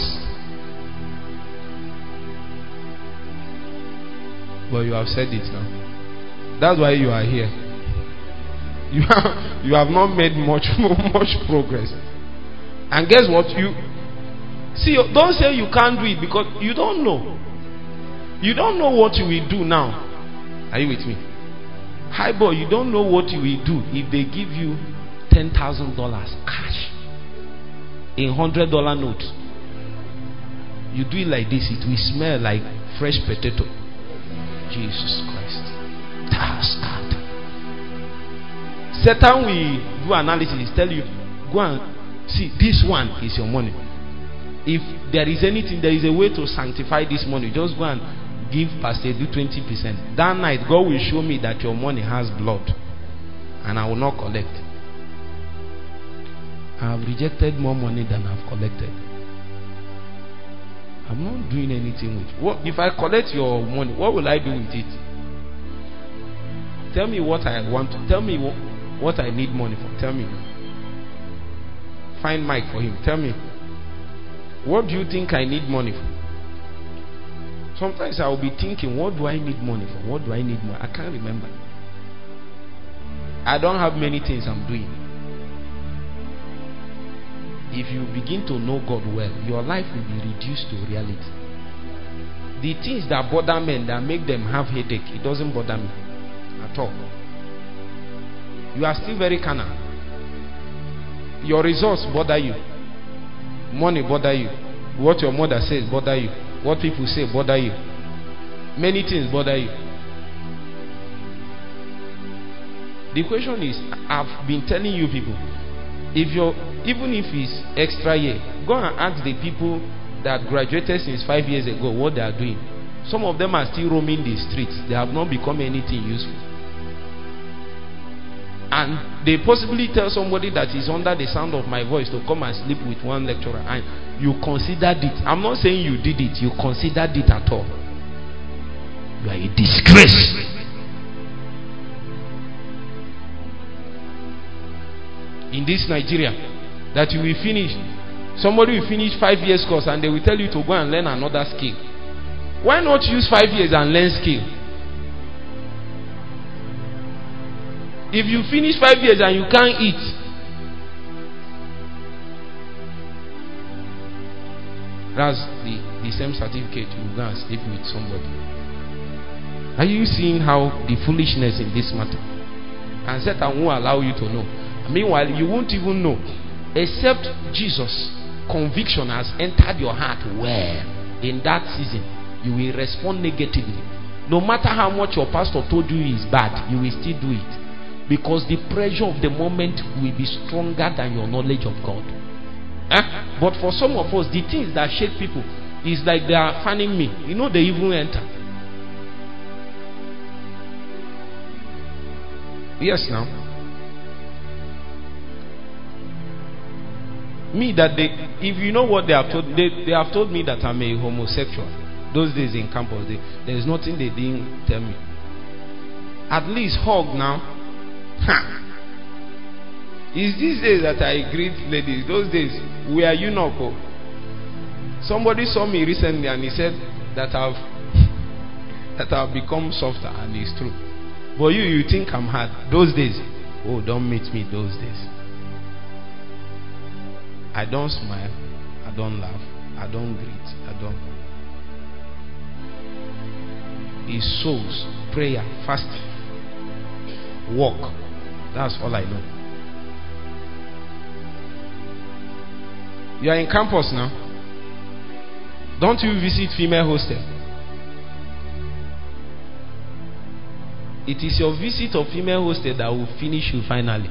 But you have said it now. That's why you are here. You have, you have not made much much progress. And guess what? You see, don't say you can't do it, because you don't know. You don't know what you will do now. Are you with me? Hi boy, you don't know what you will do if they give you ten thousand dollars cash in one hundred dollar note. You do it like this, it will smell like fresh potato. Jesus Christ. Satan will do analysis, tell you, go and see, this one is your money. If there is anything, there is a way to sanctify this money. Just go and give Pastor do twenty percent. That night, God will show me that your money has blood, and I will not collect. I have rejected more money than I have collected. I'm not doing anything with it. What if I collect your money? What will I do with it? Tell me what I want to. Tell me what, what I need money for. Tell me. Find Mike for him. Tell me. What do you think I need money for? Sometimes I will be thinking, what do I need money for? What do I need money? I can't remember. I don't have many things I'm doing. If you begin to know God well, your life will be reduced to reality. The things that bother men, that make them have headache, it doesn't bother me at all. You are still very carnal. Your results bother you. Money bother you. What your mother says bother you. What people say bother you. Many things bother you. The question is, I've been telling you people, If you're, even if it's extra year, go and ask the people that graduated since five years ago what they are doing. Some of them are still roaming the streets. They have not become anything useful. And they possibly tell somebody that is under the sound of my voice to come and sleep with one lecturer, and you considered it. I'm not saying you did it. You considered it at all. You are a disgrace. In this Nigeria, that you will finish, somebody will finish five years course and they will tell you to go and learn another skill. Why not use five years and learn skill? If you finish five years and you can't eat, that's the, the same certificate you go and sleep with somebody. Are you seeing how the foolishness in this matter? And Satan won't allow you to know. Meanwhile, you won't even know, except Jesus' conviction has entered your heart. Well, in that season, you will respond negatively. No matter how much your pastor told you is bad, you will still do it, because the pressure of the moment will be stronger than your knowledge of God. Eh? But for some of us, the things that shake people is like they are fanning me. You know, they even enter. Yes, now. Me that they, if you know what they have told, they, they have told me that I'm a homosexual. Those days in campus, they, there is nothing they didn't tell me. At least hug now. Ha! It's these days that I greet ladies. Those days we are eunuch. Somebody saw me recently and he said that I've that I've become softer, and it's true. But you, you think I'm hard. Those days, oh, don't meet me those days. I don't smile, I don't laugh, I don't greet, I don't. It's souls, prayer, fasting, walk. That's all I know. You are in campus now. Don't you visit female hostel? It is your visit of female hostel that will finish you finally.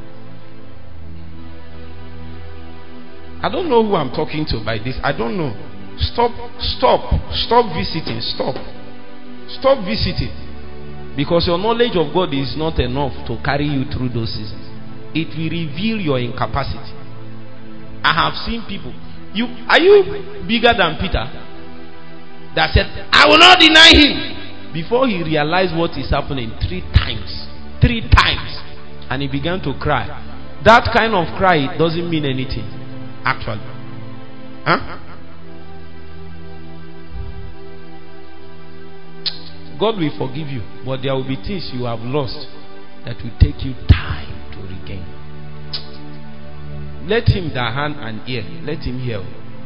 I don't know who I'm talking to by this. I don't know. Stop, stop, stop visiting. Stop. Stop visiting. Because your knowledge of God is not enough to carry you through those seasons. It will reveal your incapacity. I have seen people. You are you bigger than Peter? That said, I will not deny him. Before he realized what is happening, three times. Three times. And he began to cry. That kind of cry doesn't mean anything. Actually, huh? God will forgive you, but there will be things you have lost that will take you time to regain. Let him that hand and ear, let him hear.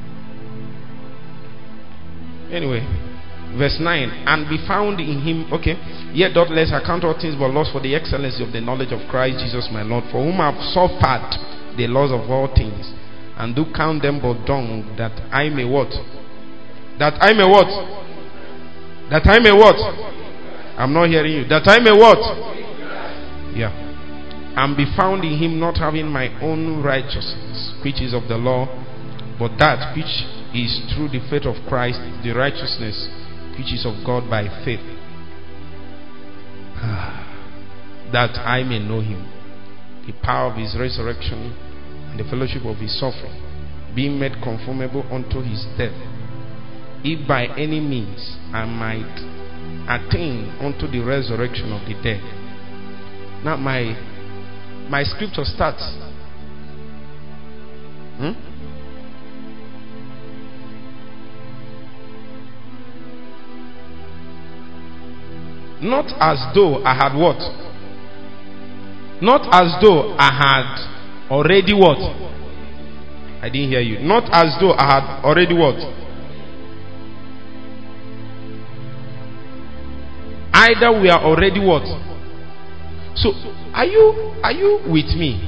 Anyway, verse nine, and be found in him. Okay, yet not less account all things but lost for the excellency of the knowledge of Christ Jesus my Lord, for whom I have suffered the loss of all things, and do count them but dung, that I may what? That I may what? That I may what? I'm not hearing you. That I may what? Yeah. And be found in him, not having my own righteousness, which is of the law, but that which is through the faith of Christ, the righteousness which is of God by faith, that I may know him, the power of his resurrection, and the fellowship of his suffering, being made conformable unto his death, if by any means I might attain unto the resurrection of the dead. Now my my scripture starts. Hmm? Not as though I had what? Not as though I had already what? I didn't hear you. Not as though I had already what? Either we are already what? So are you are you with me?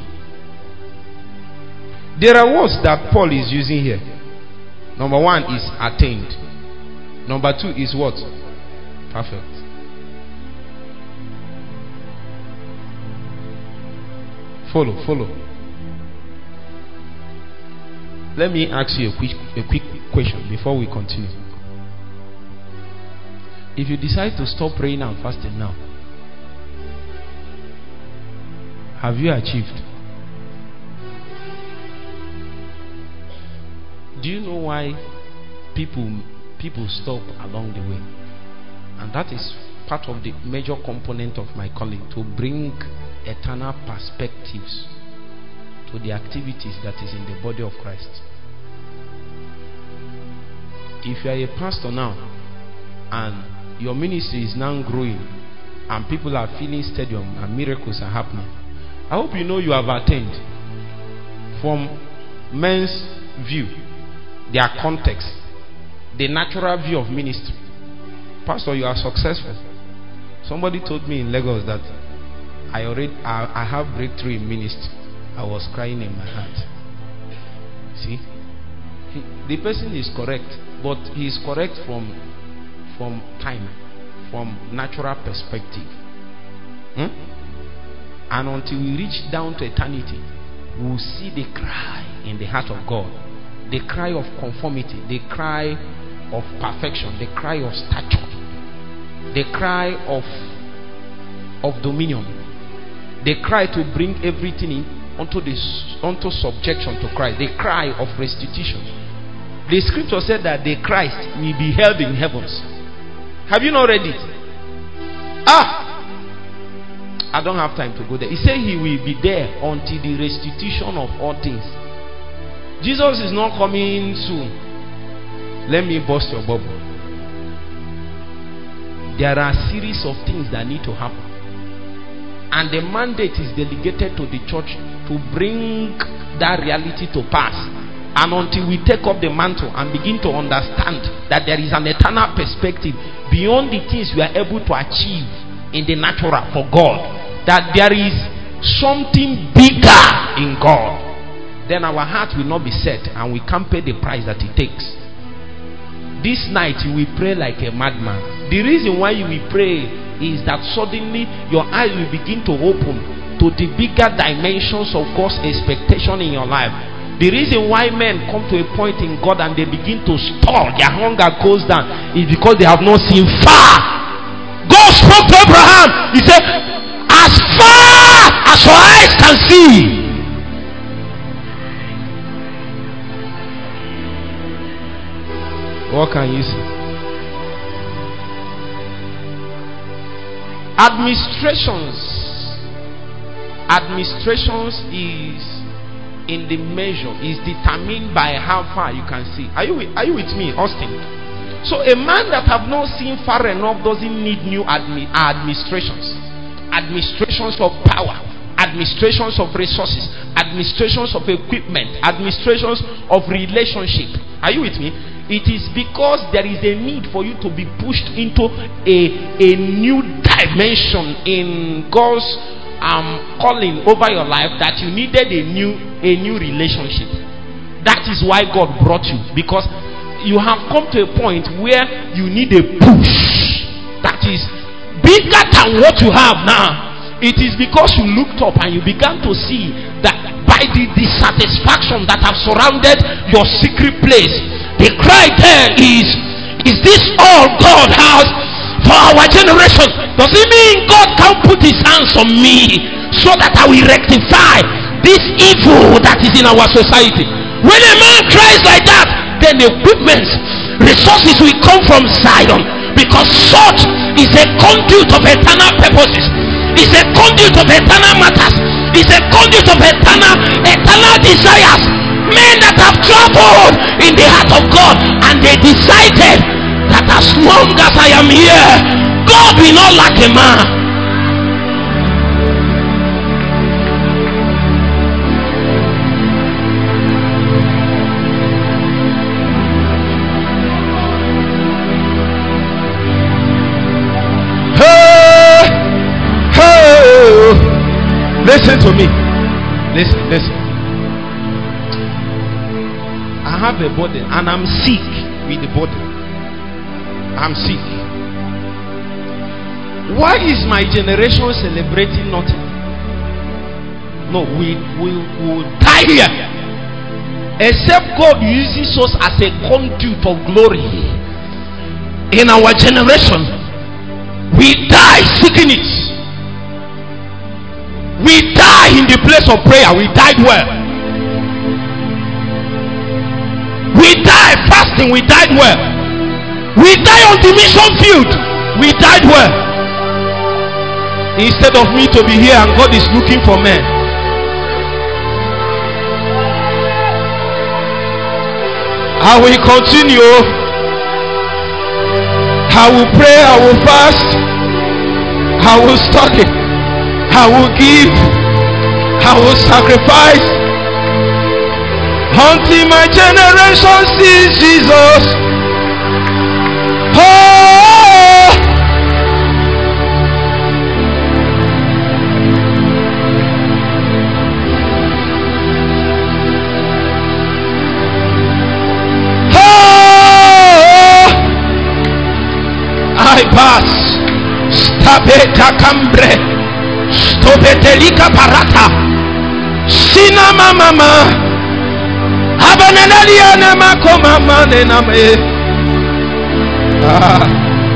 There are words that Paul is using here. Number one is attained. Number two is what? Perfect. Follow, follow. Let me ask you a quick a quick question before we continue. If you decide to stop praying and fasting now, have you achieved? Do you know why people people stop along the way? And that is part of the major component of my calling, to bring eternal perspectives to the activities that is in the body of Christ. If you are a pastor now and your ministry is now growing and people are filling stadium and miracles are happening, I hope you know you have attained, from men's view, their context, the natural view of ministry. Pastor, you are successful. Somebody told me in Lagos that I already I, I have breakthrough in ministry. I was crying in my heart. See, he, the person is correct, but he is correct from from time, from natural perspective. Hmm? And until we reach down to eternity, we will see the cry in the heart of God, the cry of conformity, the cry of perfection, the cry of stature, the cry of of dominion, the cry to bring everything in unto this unto subjection to Christ, the cry of restitution. The scripture said that the Christ will be held in heavens. Have you not read it? Ah, I don't have time to go there. He said he will be there until the restitution of all things. Jesus is not coming soon. Let me burst your bubble. There are a series of things that need to happen, and the mandate is delegated to the church to bring that reality to pass. And until we take up the mantle and begin to understand that there is an eternal perspective beyond the things we are able to achieve in the natural for God, that there is something bigger in God, then our heart will not be set and we can't pay the price that it takes. This night you will pray like a madman. The reason why you will pray is that suddenly your eyes will begin to open to the bigger dimensions of God's expectation in your life. The reason why men come to a point in God and they begin to stall, their hunger goes down, is because they have not seen far. God spoke to Abraham. He said, as far as your eyes can see. What can you see? Administrations. Administrations is in the measure, is determined by how far you can see. Are you with, are you with me, Austin? So a man that have not seen far enough doesn't need new admi- administrations. Administrations of power, administrations of resources, administrations of equipment, administrations of relationship. Are you with me? It is because there is a need for you to be pushed into a, a new dimension in God's um, calling over your life, that you needed a new a new relationship. That is why God brought you, because you have come to a point where you need a push that is bigger than what you have now. It is because you looked up and you began to see that by the dissatisfaction that have surrounded your secret place, the cry there is, is this all God has for our generation? Does it mean God can put his hands on me so that I will rectify this evil that is in our society? When a man cries like that, then equipment, resources will come from Zion, because such is a conduit of eternal purposes, is a conduit of eternal matters, is a conduit of eternal eternal desires. Men that have traveled in the heart of God, and they decided that as long as I am here, God will not lack a man. Listen to me. Listen, listen. I have a body and I'm sick with the body. I'm sick. Why is my generation celebrating nothing? No, we will we, we die here. Except God uses us as a conduit of glory in our generation, we die seeking it. We die in the place of prayer. We died well. We die fasting. We died well. We die on the mission field. We died well. Instead of me to be here and God is looking for men. I will continue. I will pray. I will fast. I will study. I will give. I will sacrifice until my generation sees Jesus. Oh, oh, I pass. Stabeta cambre, stopetelika parata, sinama mama, abanelia nama koma mane name. Ah.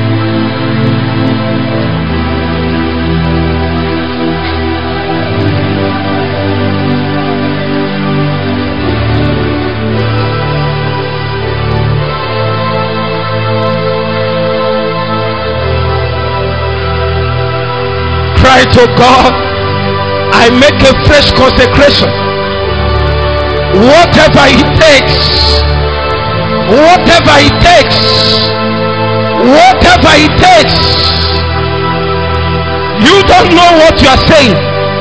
Cry to God, I make a fresh consecration. Whatever it takes, whatever it takes. Whatever it takes. You don't know what you are saying.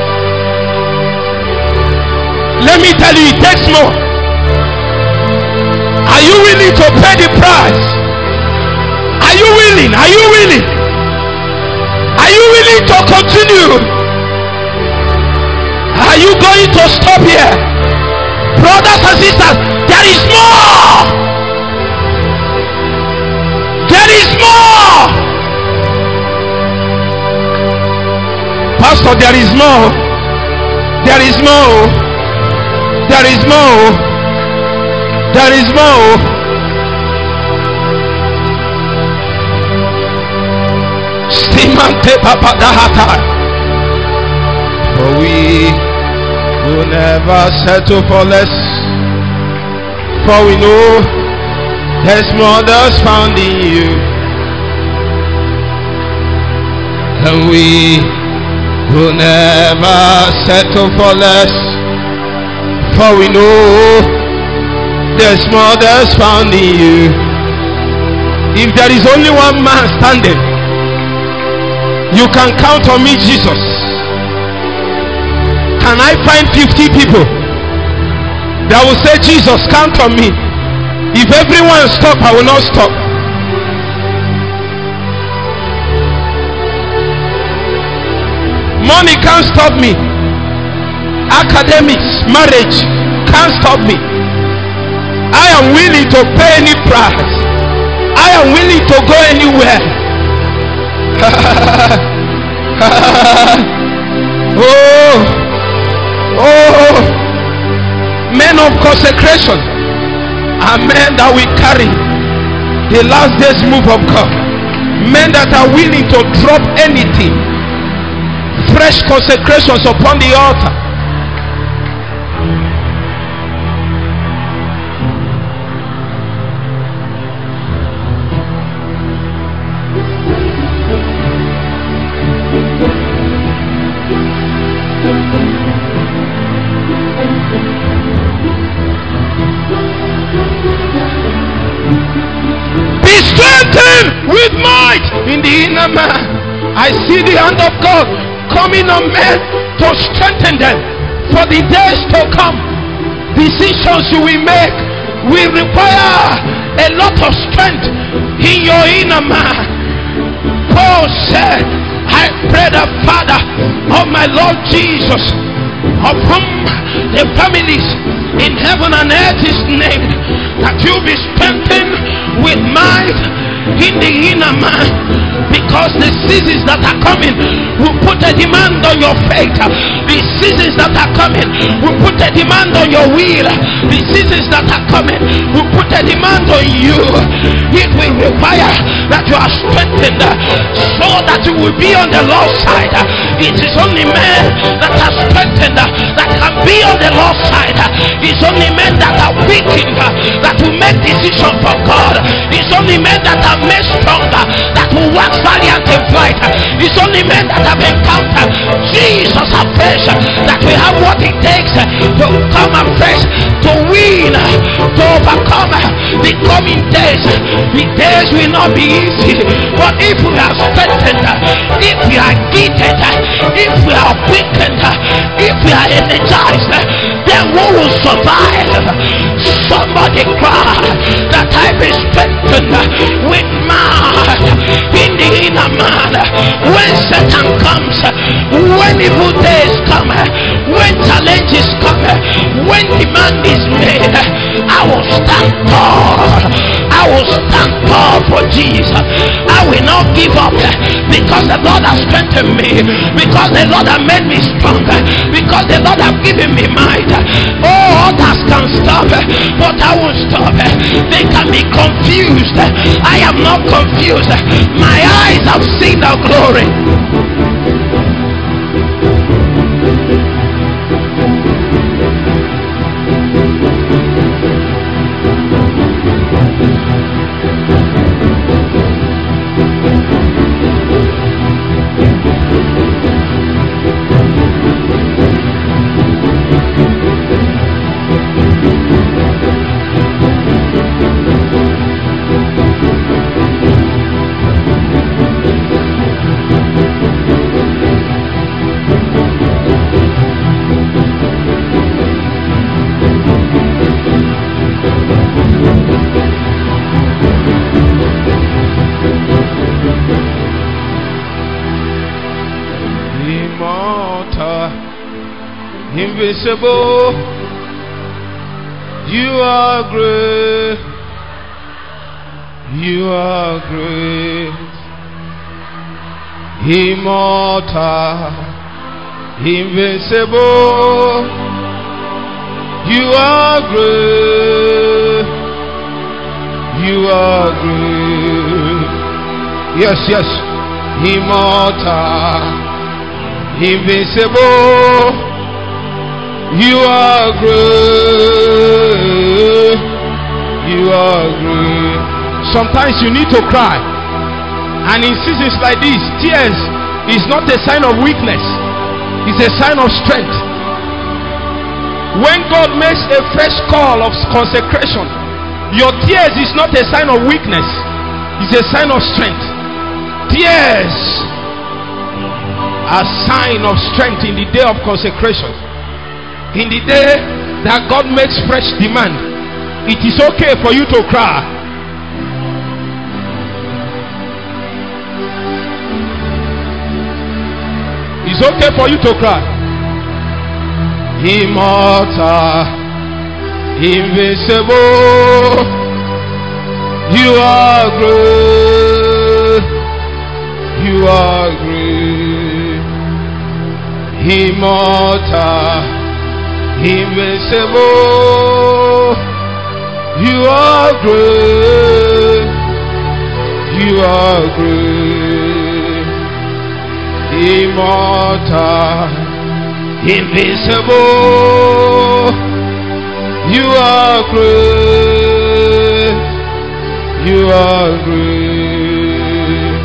Let me tell you, it takes more. Are you willing to pay the price? Are you willing? Are you willing? Are you willing to continue? Are you going to stop here? Brothers and sisters, there is more. There is more. Pastor, there is more. There is more. There is more. There is more. Stimante papadahata. For we will never settle for less. For we know there's more that's found in you, and we will never settle for less. For we know there's more that's found in you. If there is only one man standing, you can count on me, Jesus. Can I find fifty people that will say, Jesus, count on me? If everyone stop, I will not stop. Money can't stop me. Academics, marriage can't stop me. I am willing to pay any price. I am willing to go anywhere. Oh, oh, men of consecration are men that will carry the last days move of God. Men that are willing to drop anything. Fresh consecrations upon the altar. With might in the inner man. I see the hand of God coming on men to strengthen them for the days to come. Decisions you will make will require a lot of strength in your inner man. Paul said, I pray the Father of my Lord Jesus, of whom the families in heaven and earth is named, that you be strengthened with might in the inner man, because Because the seasons that are coming will put a demand on your faith. The seasons that are coming will put a demand on your will. The seasons that are coming will put a demand on you. It will require that you are strengthened so that you will be on the Lord's side. It is only men that are strengthened that can be on the Lord's side. It's only men that are weakened that will make decisions for God. It's only men that are made stronger that will work valiant in fight. It's only men that have encountered Jesus afresh that will have what it takes to come afresh, to win, to overcome the coming days. The days will not be easy, but if we are strengthened, if we are gifted, if we are quickened, if we are energized, then we will survive. Somebody cry that I be strengthened with man in the inner man. When Satan comes, when evil days come, when challenges come, when demand is made, I will stand tall. I will stand tall for Jesus. I will not give up because the Lord has strengthened me, because the Lord has made me stronger, because the Lord has given me might. Oh, others can stop, but I won't stop. They can be confused. I am not confused. My eyes have seen the glory. Invisible, you are great, you are great, immortal, invincible, you are great, you are great, yes, yes, immortal, invincible, you are great. You are great. Sometimes you need to cry. And in seasons like this, tears is not a sign of weakness. It's a sign of strength. When God makes a fresh call of consecration, your tears is not a sign of weakness. It's a sign of strength. Tears are a sign of strength in the day of consecration. In the day that God makes fresh demand, it is okay for you to cry. It's okay for you to cry. Immortal, invincible, you are great. You are great. Immortal, invincible, you are great, you are great, immortal, invincible, you are great, you are great,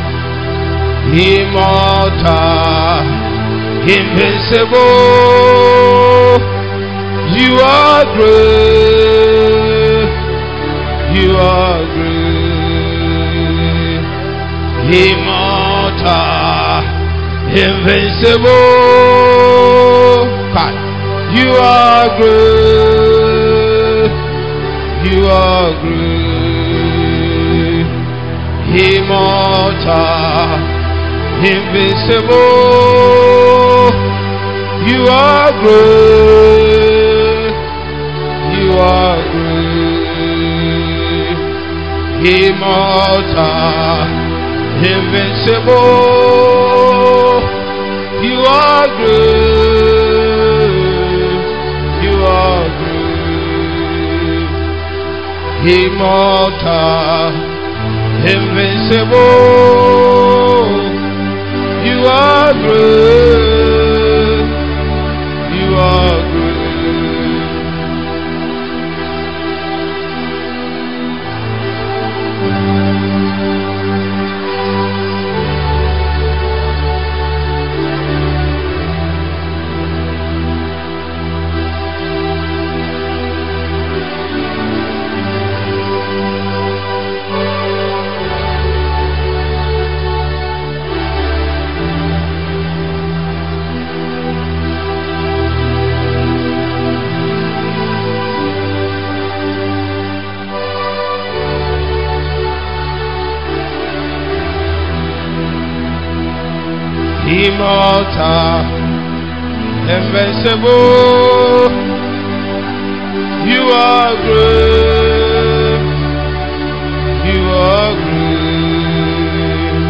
immortal, invincible, you are great, you are great, immortal, invincible, you are great, you are great, immortal, invincible, you are great, you are great, immortal, Invincible, you are great, you are great, immortal, invincible, you are great, you are great. Immortal, invincible, you are great, you are great,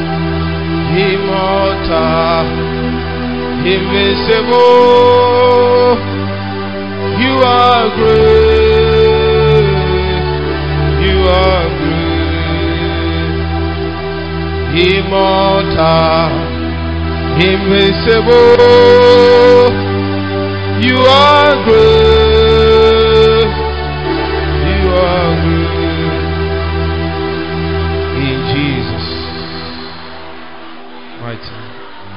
immortal, invincible, you are great, you are great, immortal, invincible, you are great, you are great, in Jesus' mighty name.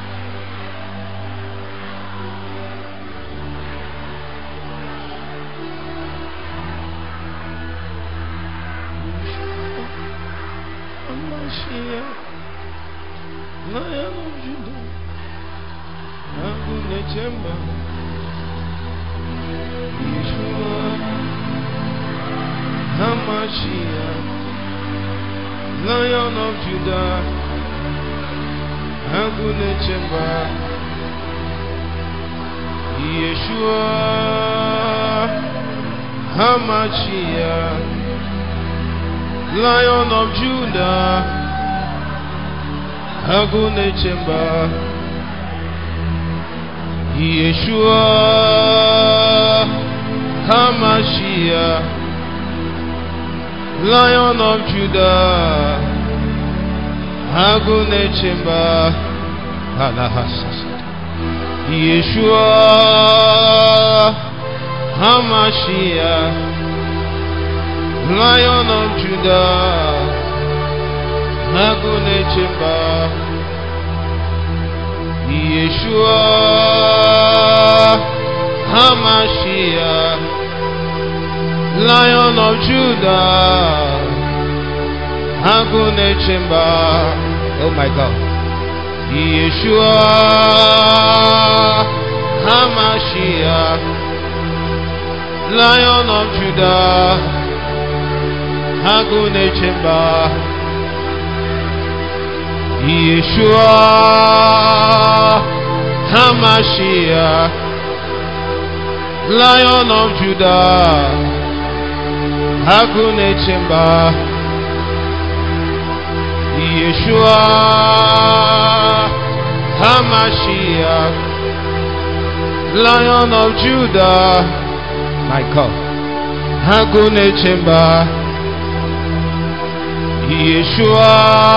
Lion of Judah, Chamber, Yeshua, Hamashiach, Lion of Judah, Agune Chamber, Yeshua, Hamashiach, Lion of Judah, Agune Chamber, Yeshua, Hamashiach, Lion of Judah, Agune Chamber, Yeshua, Hamashiach, Lion of Judah, Agune Chamber, Yeshua, Hamashiach, Lion of Judah, Agune Chamber. Oh my God. Yeshua, Hamashiach, Lion of Judah, Agune Chamber. Yeshua, Hamashiach, Lion of Judah, Agune Chamber. Yeshua, Hamashiach, Lion of Judah, my God, Agune Chamber. Yeshua,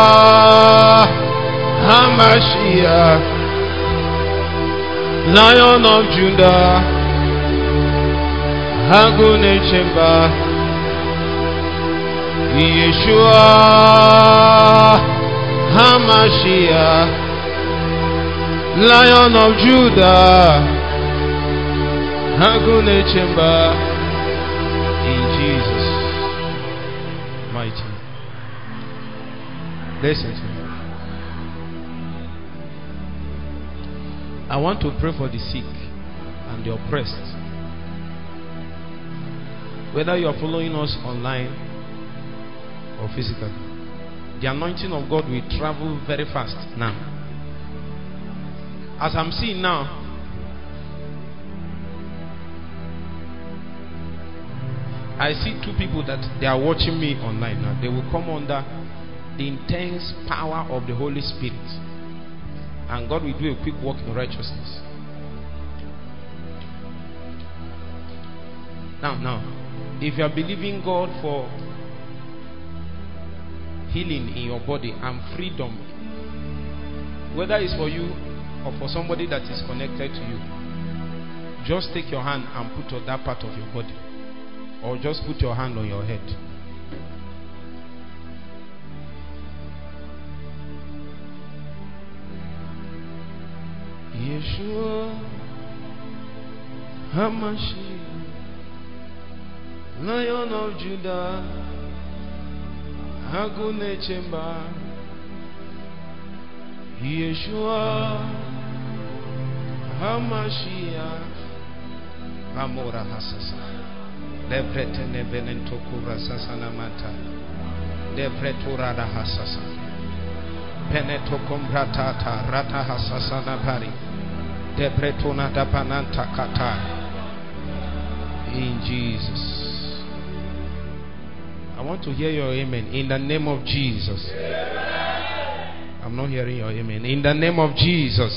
Hamashiach, Lion of Judah, Agune Chamber. Yeshua, Hamashiach, Lion of Judah, Agune Chamber. In Jesus' mighty name. Listen to me. I want to pray for the sick and the oppressed. Whether you are following us online or physically, the anointing of God will travel very fast now. As I'm seeing now, I see two people that they are watching me online now. They will come under the intense power of the Holy Spirit, and God will do a quick work in righteousness. Now, now, if you are believing God for healing in your body and freedom, whether it's for you or for somebody that is connected to you, just take your hand and put on that part of your body, or just put your hand on your head. Yeshua HaMashiach, Lion of Judah, Agune Chemba, Yeshua HaMashiach, Amora Hasasa, Lebretene Venentokura Sasanamata, Lebretura Hasasa, Penetokum Ratata, Rata Hasasana Pari, Debretuna Dapananta Kata. In Jesus. I want to hear your amen. In the name of Jesus. I'm not hearing your amen. In the name of Jesus.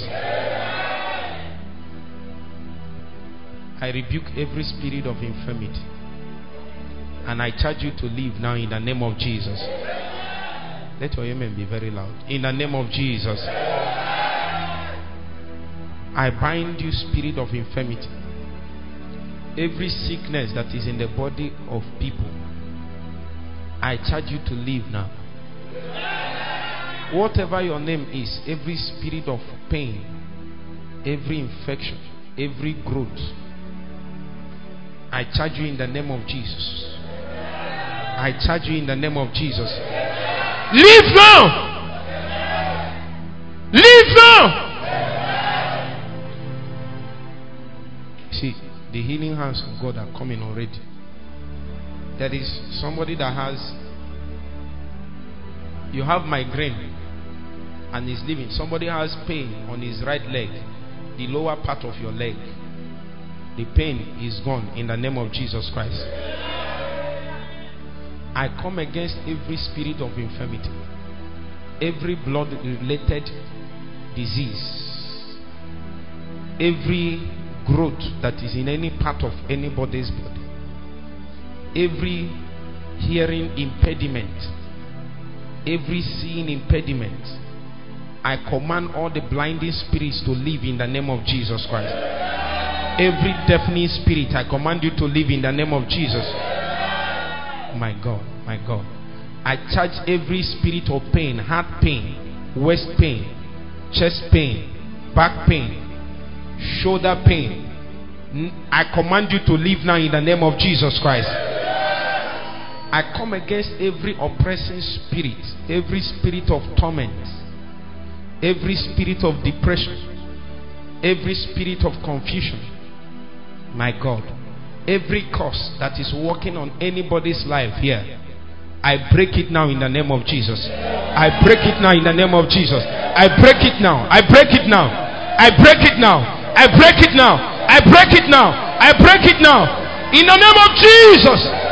I rebuke every spirit of infirmity, and I charge you to leave now in the name of Jesus. Let your amen be very loud. In the name of Jesus. I bind you, spirit of infirmity. Every sickness that is in the body of people, I charge you to leave now. Whatever your name is, every spirit of pain, every infection, every growth, I charge you in the name of Jesus. I charge you in the name of Jesus. Leave now! Leave now! See, the healing hands of God are coming already. There is somebody that has, you have migraine and is living. Somebody has pain on his right leg, the lower part of your leg. The pain is gone in the name of Jesus Christ. I come against every spirit of infirmity, every blood related disease, every growth that is in any part of anybody's body, every hearing impediment, every seeing impediment. I command all the blinding spirits to leave in the name of Jesus Christ. Every deafening spirit, I command you to leave in the name of Jesus. My God, my God, I charge every spirit of pain, heart pain, waist pain, chest pain, back pain, shoulder pain, I command you to leave now in the name of Jesus Christ. I come against every oppressing spirit, every spirit of torment, every spirit of depression, every spirit of confusion. My God, every curse that is working on anybody's life here, I break it now in the name of Jesus. I break it now in the name of Jesus. I break it now. I break it now. I break it now. I break it now. I break it now. I break it now. In the name of Jesus.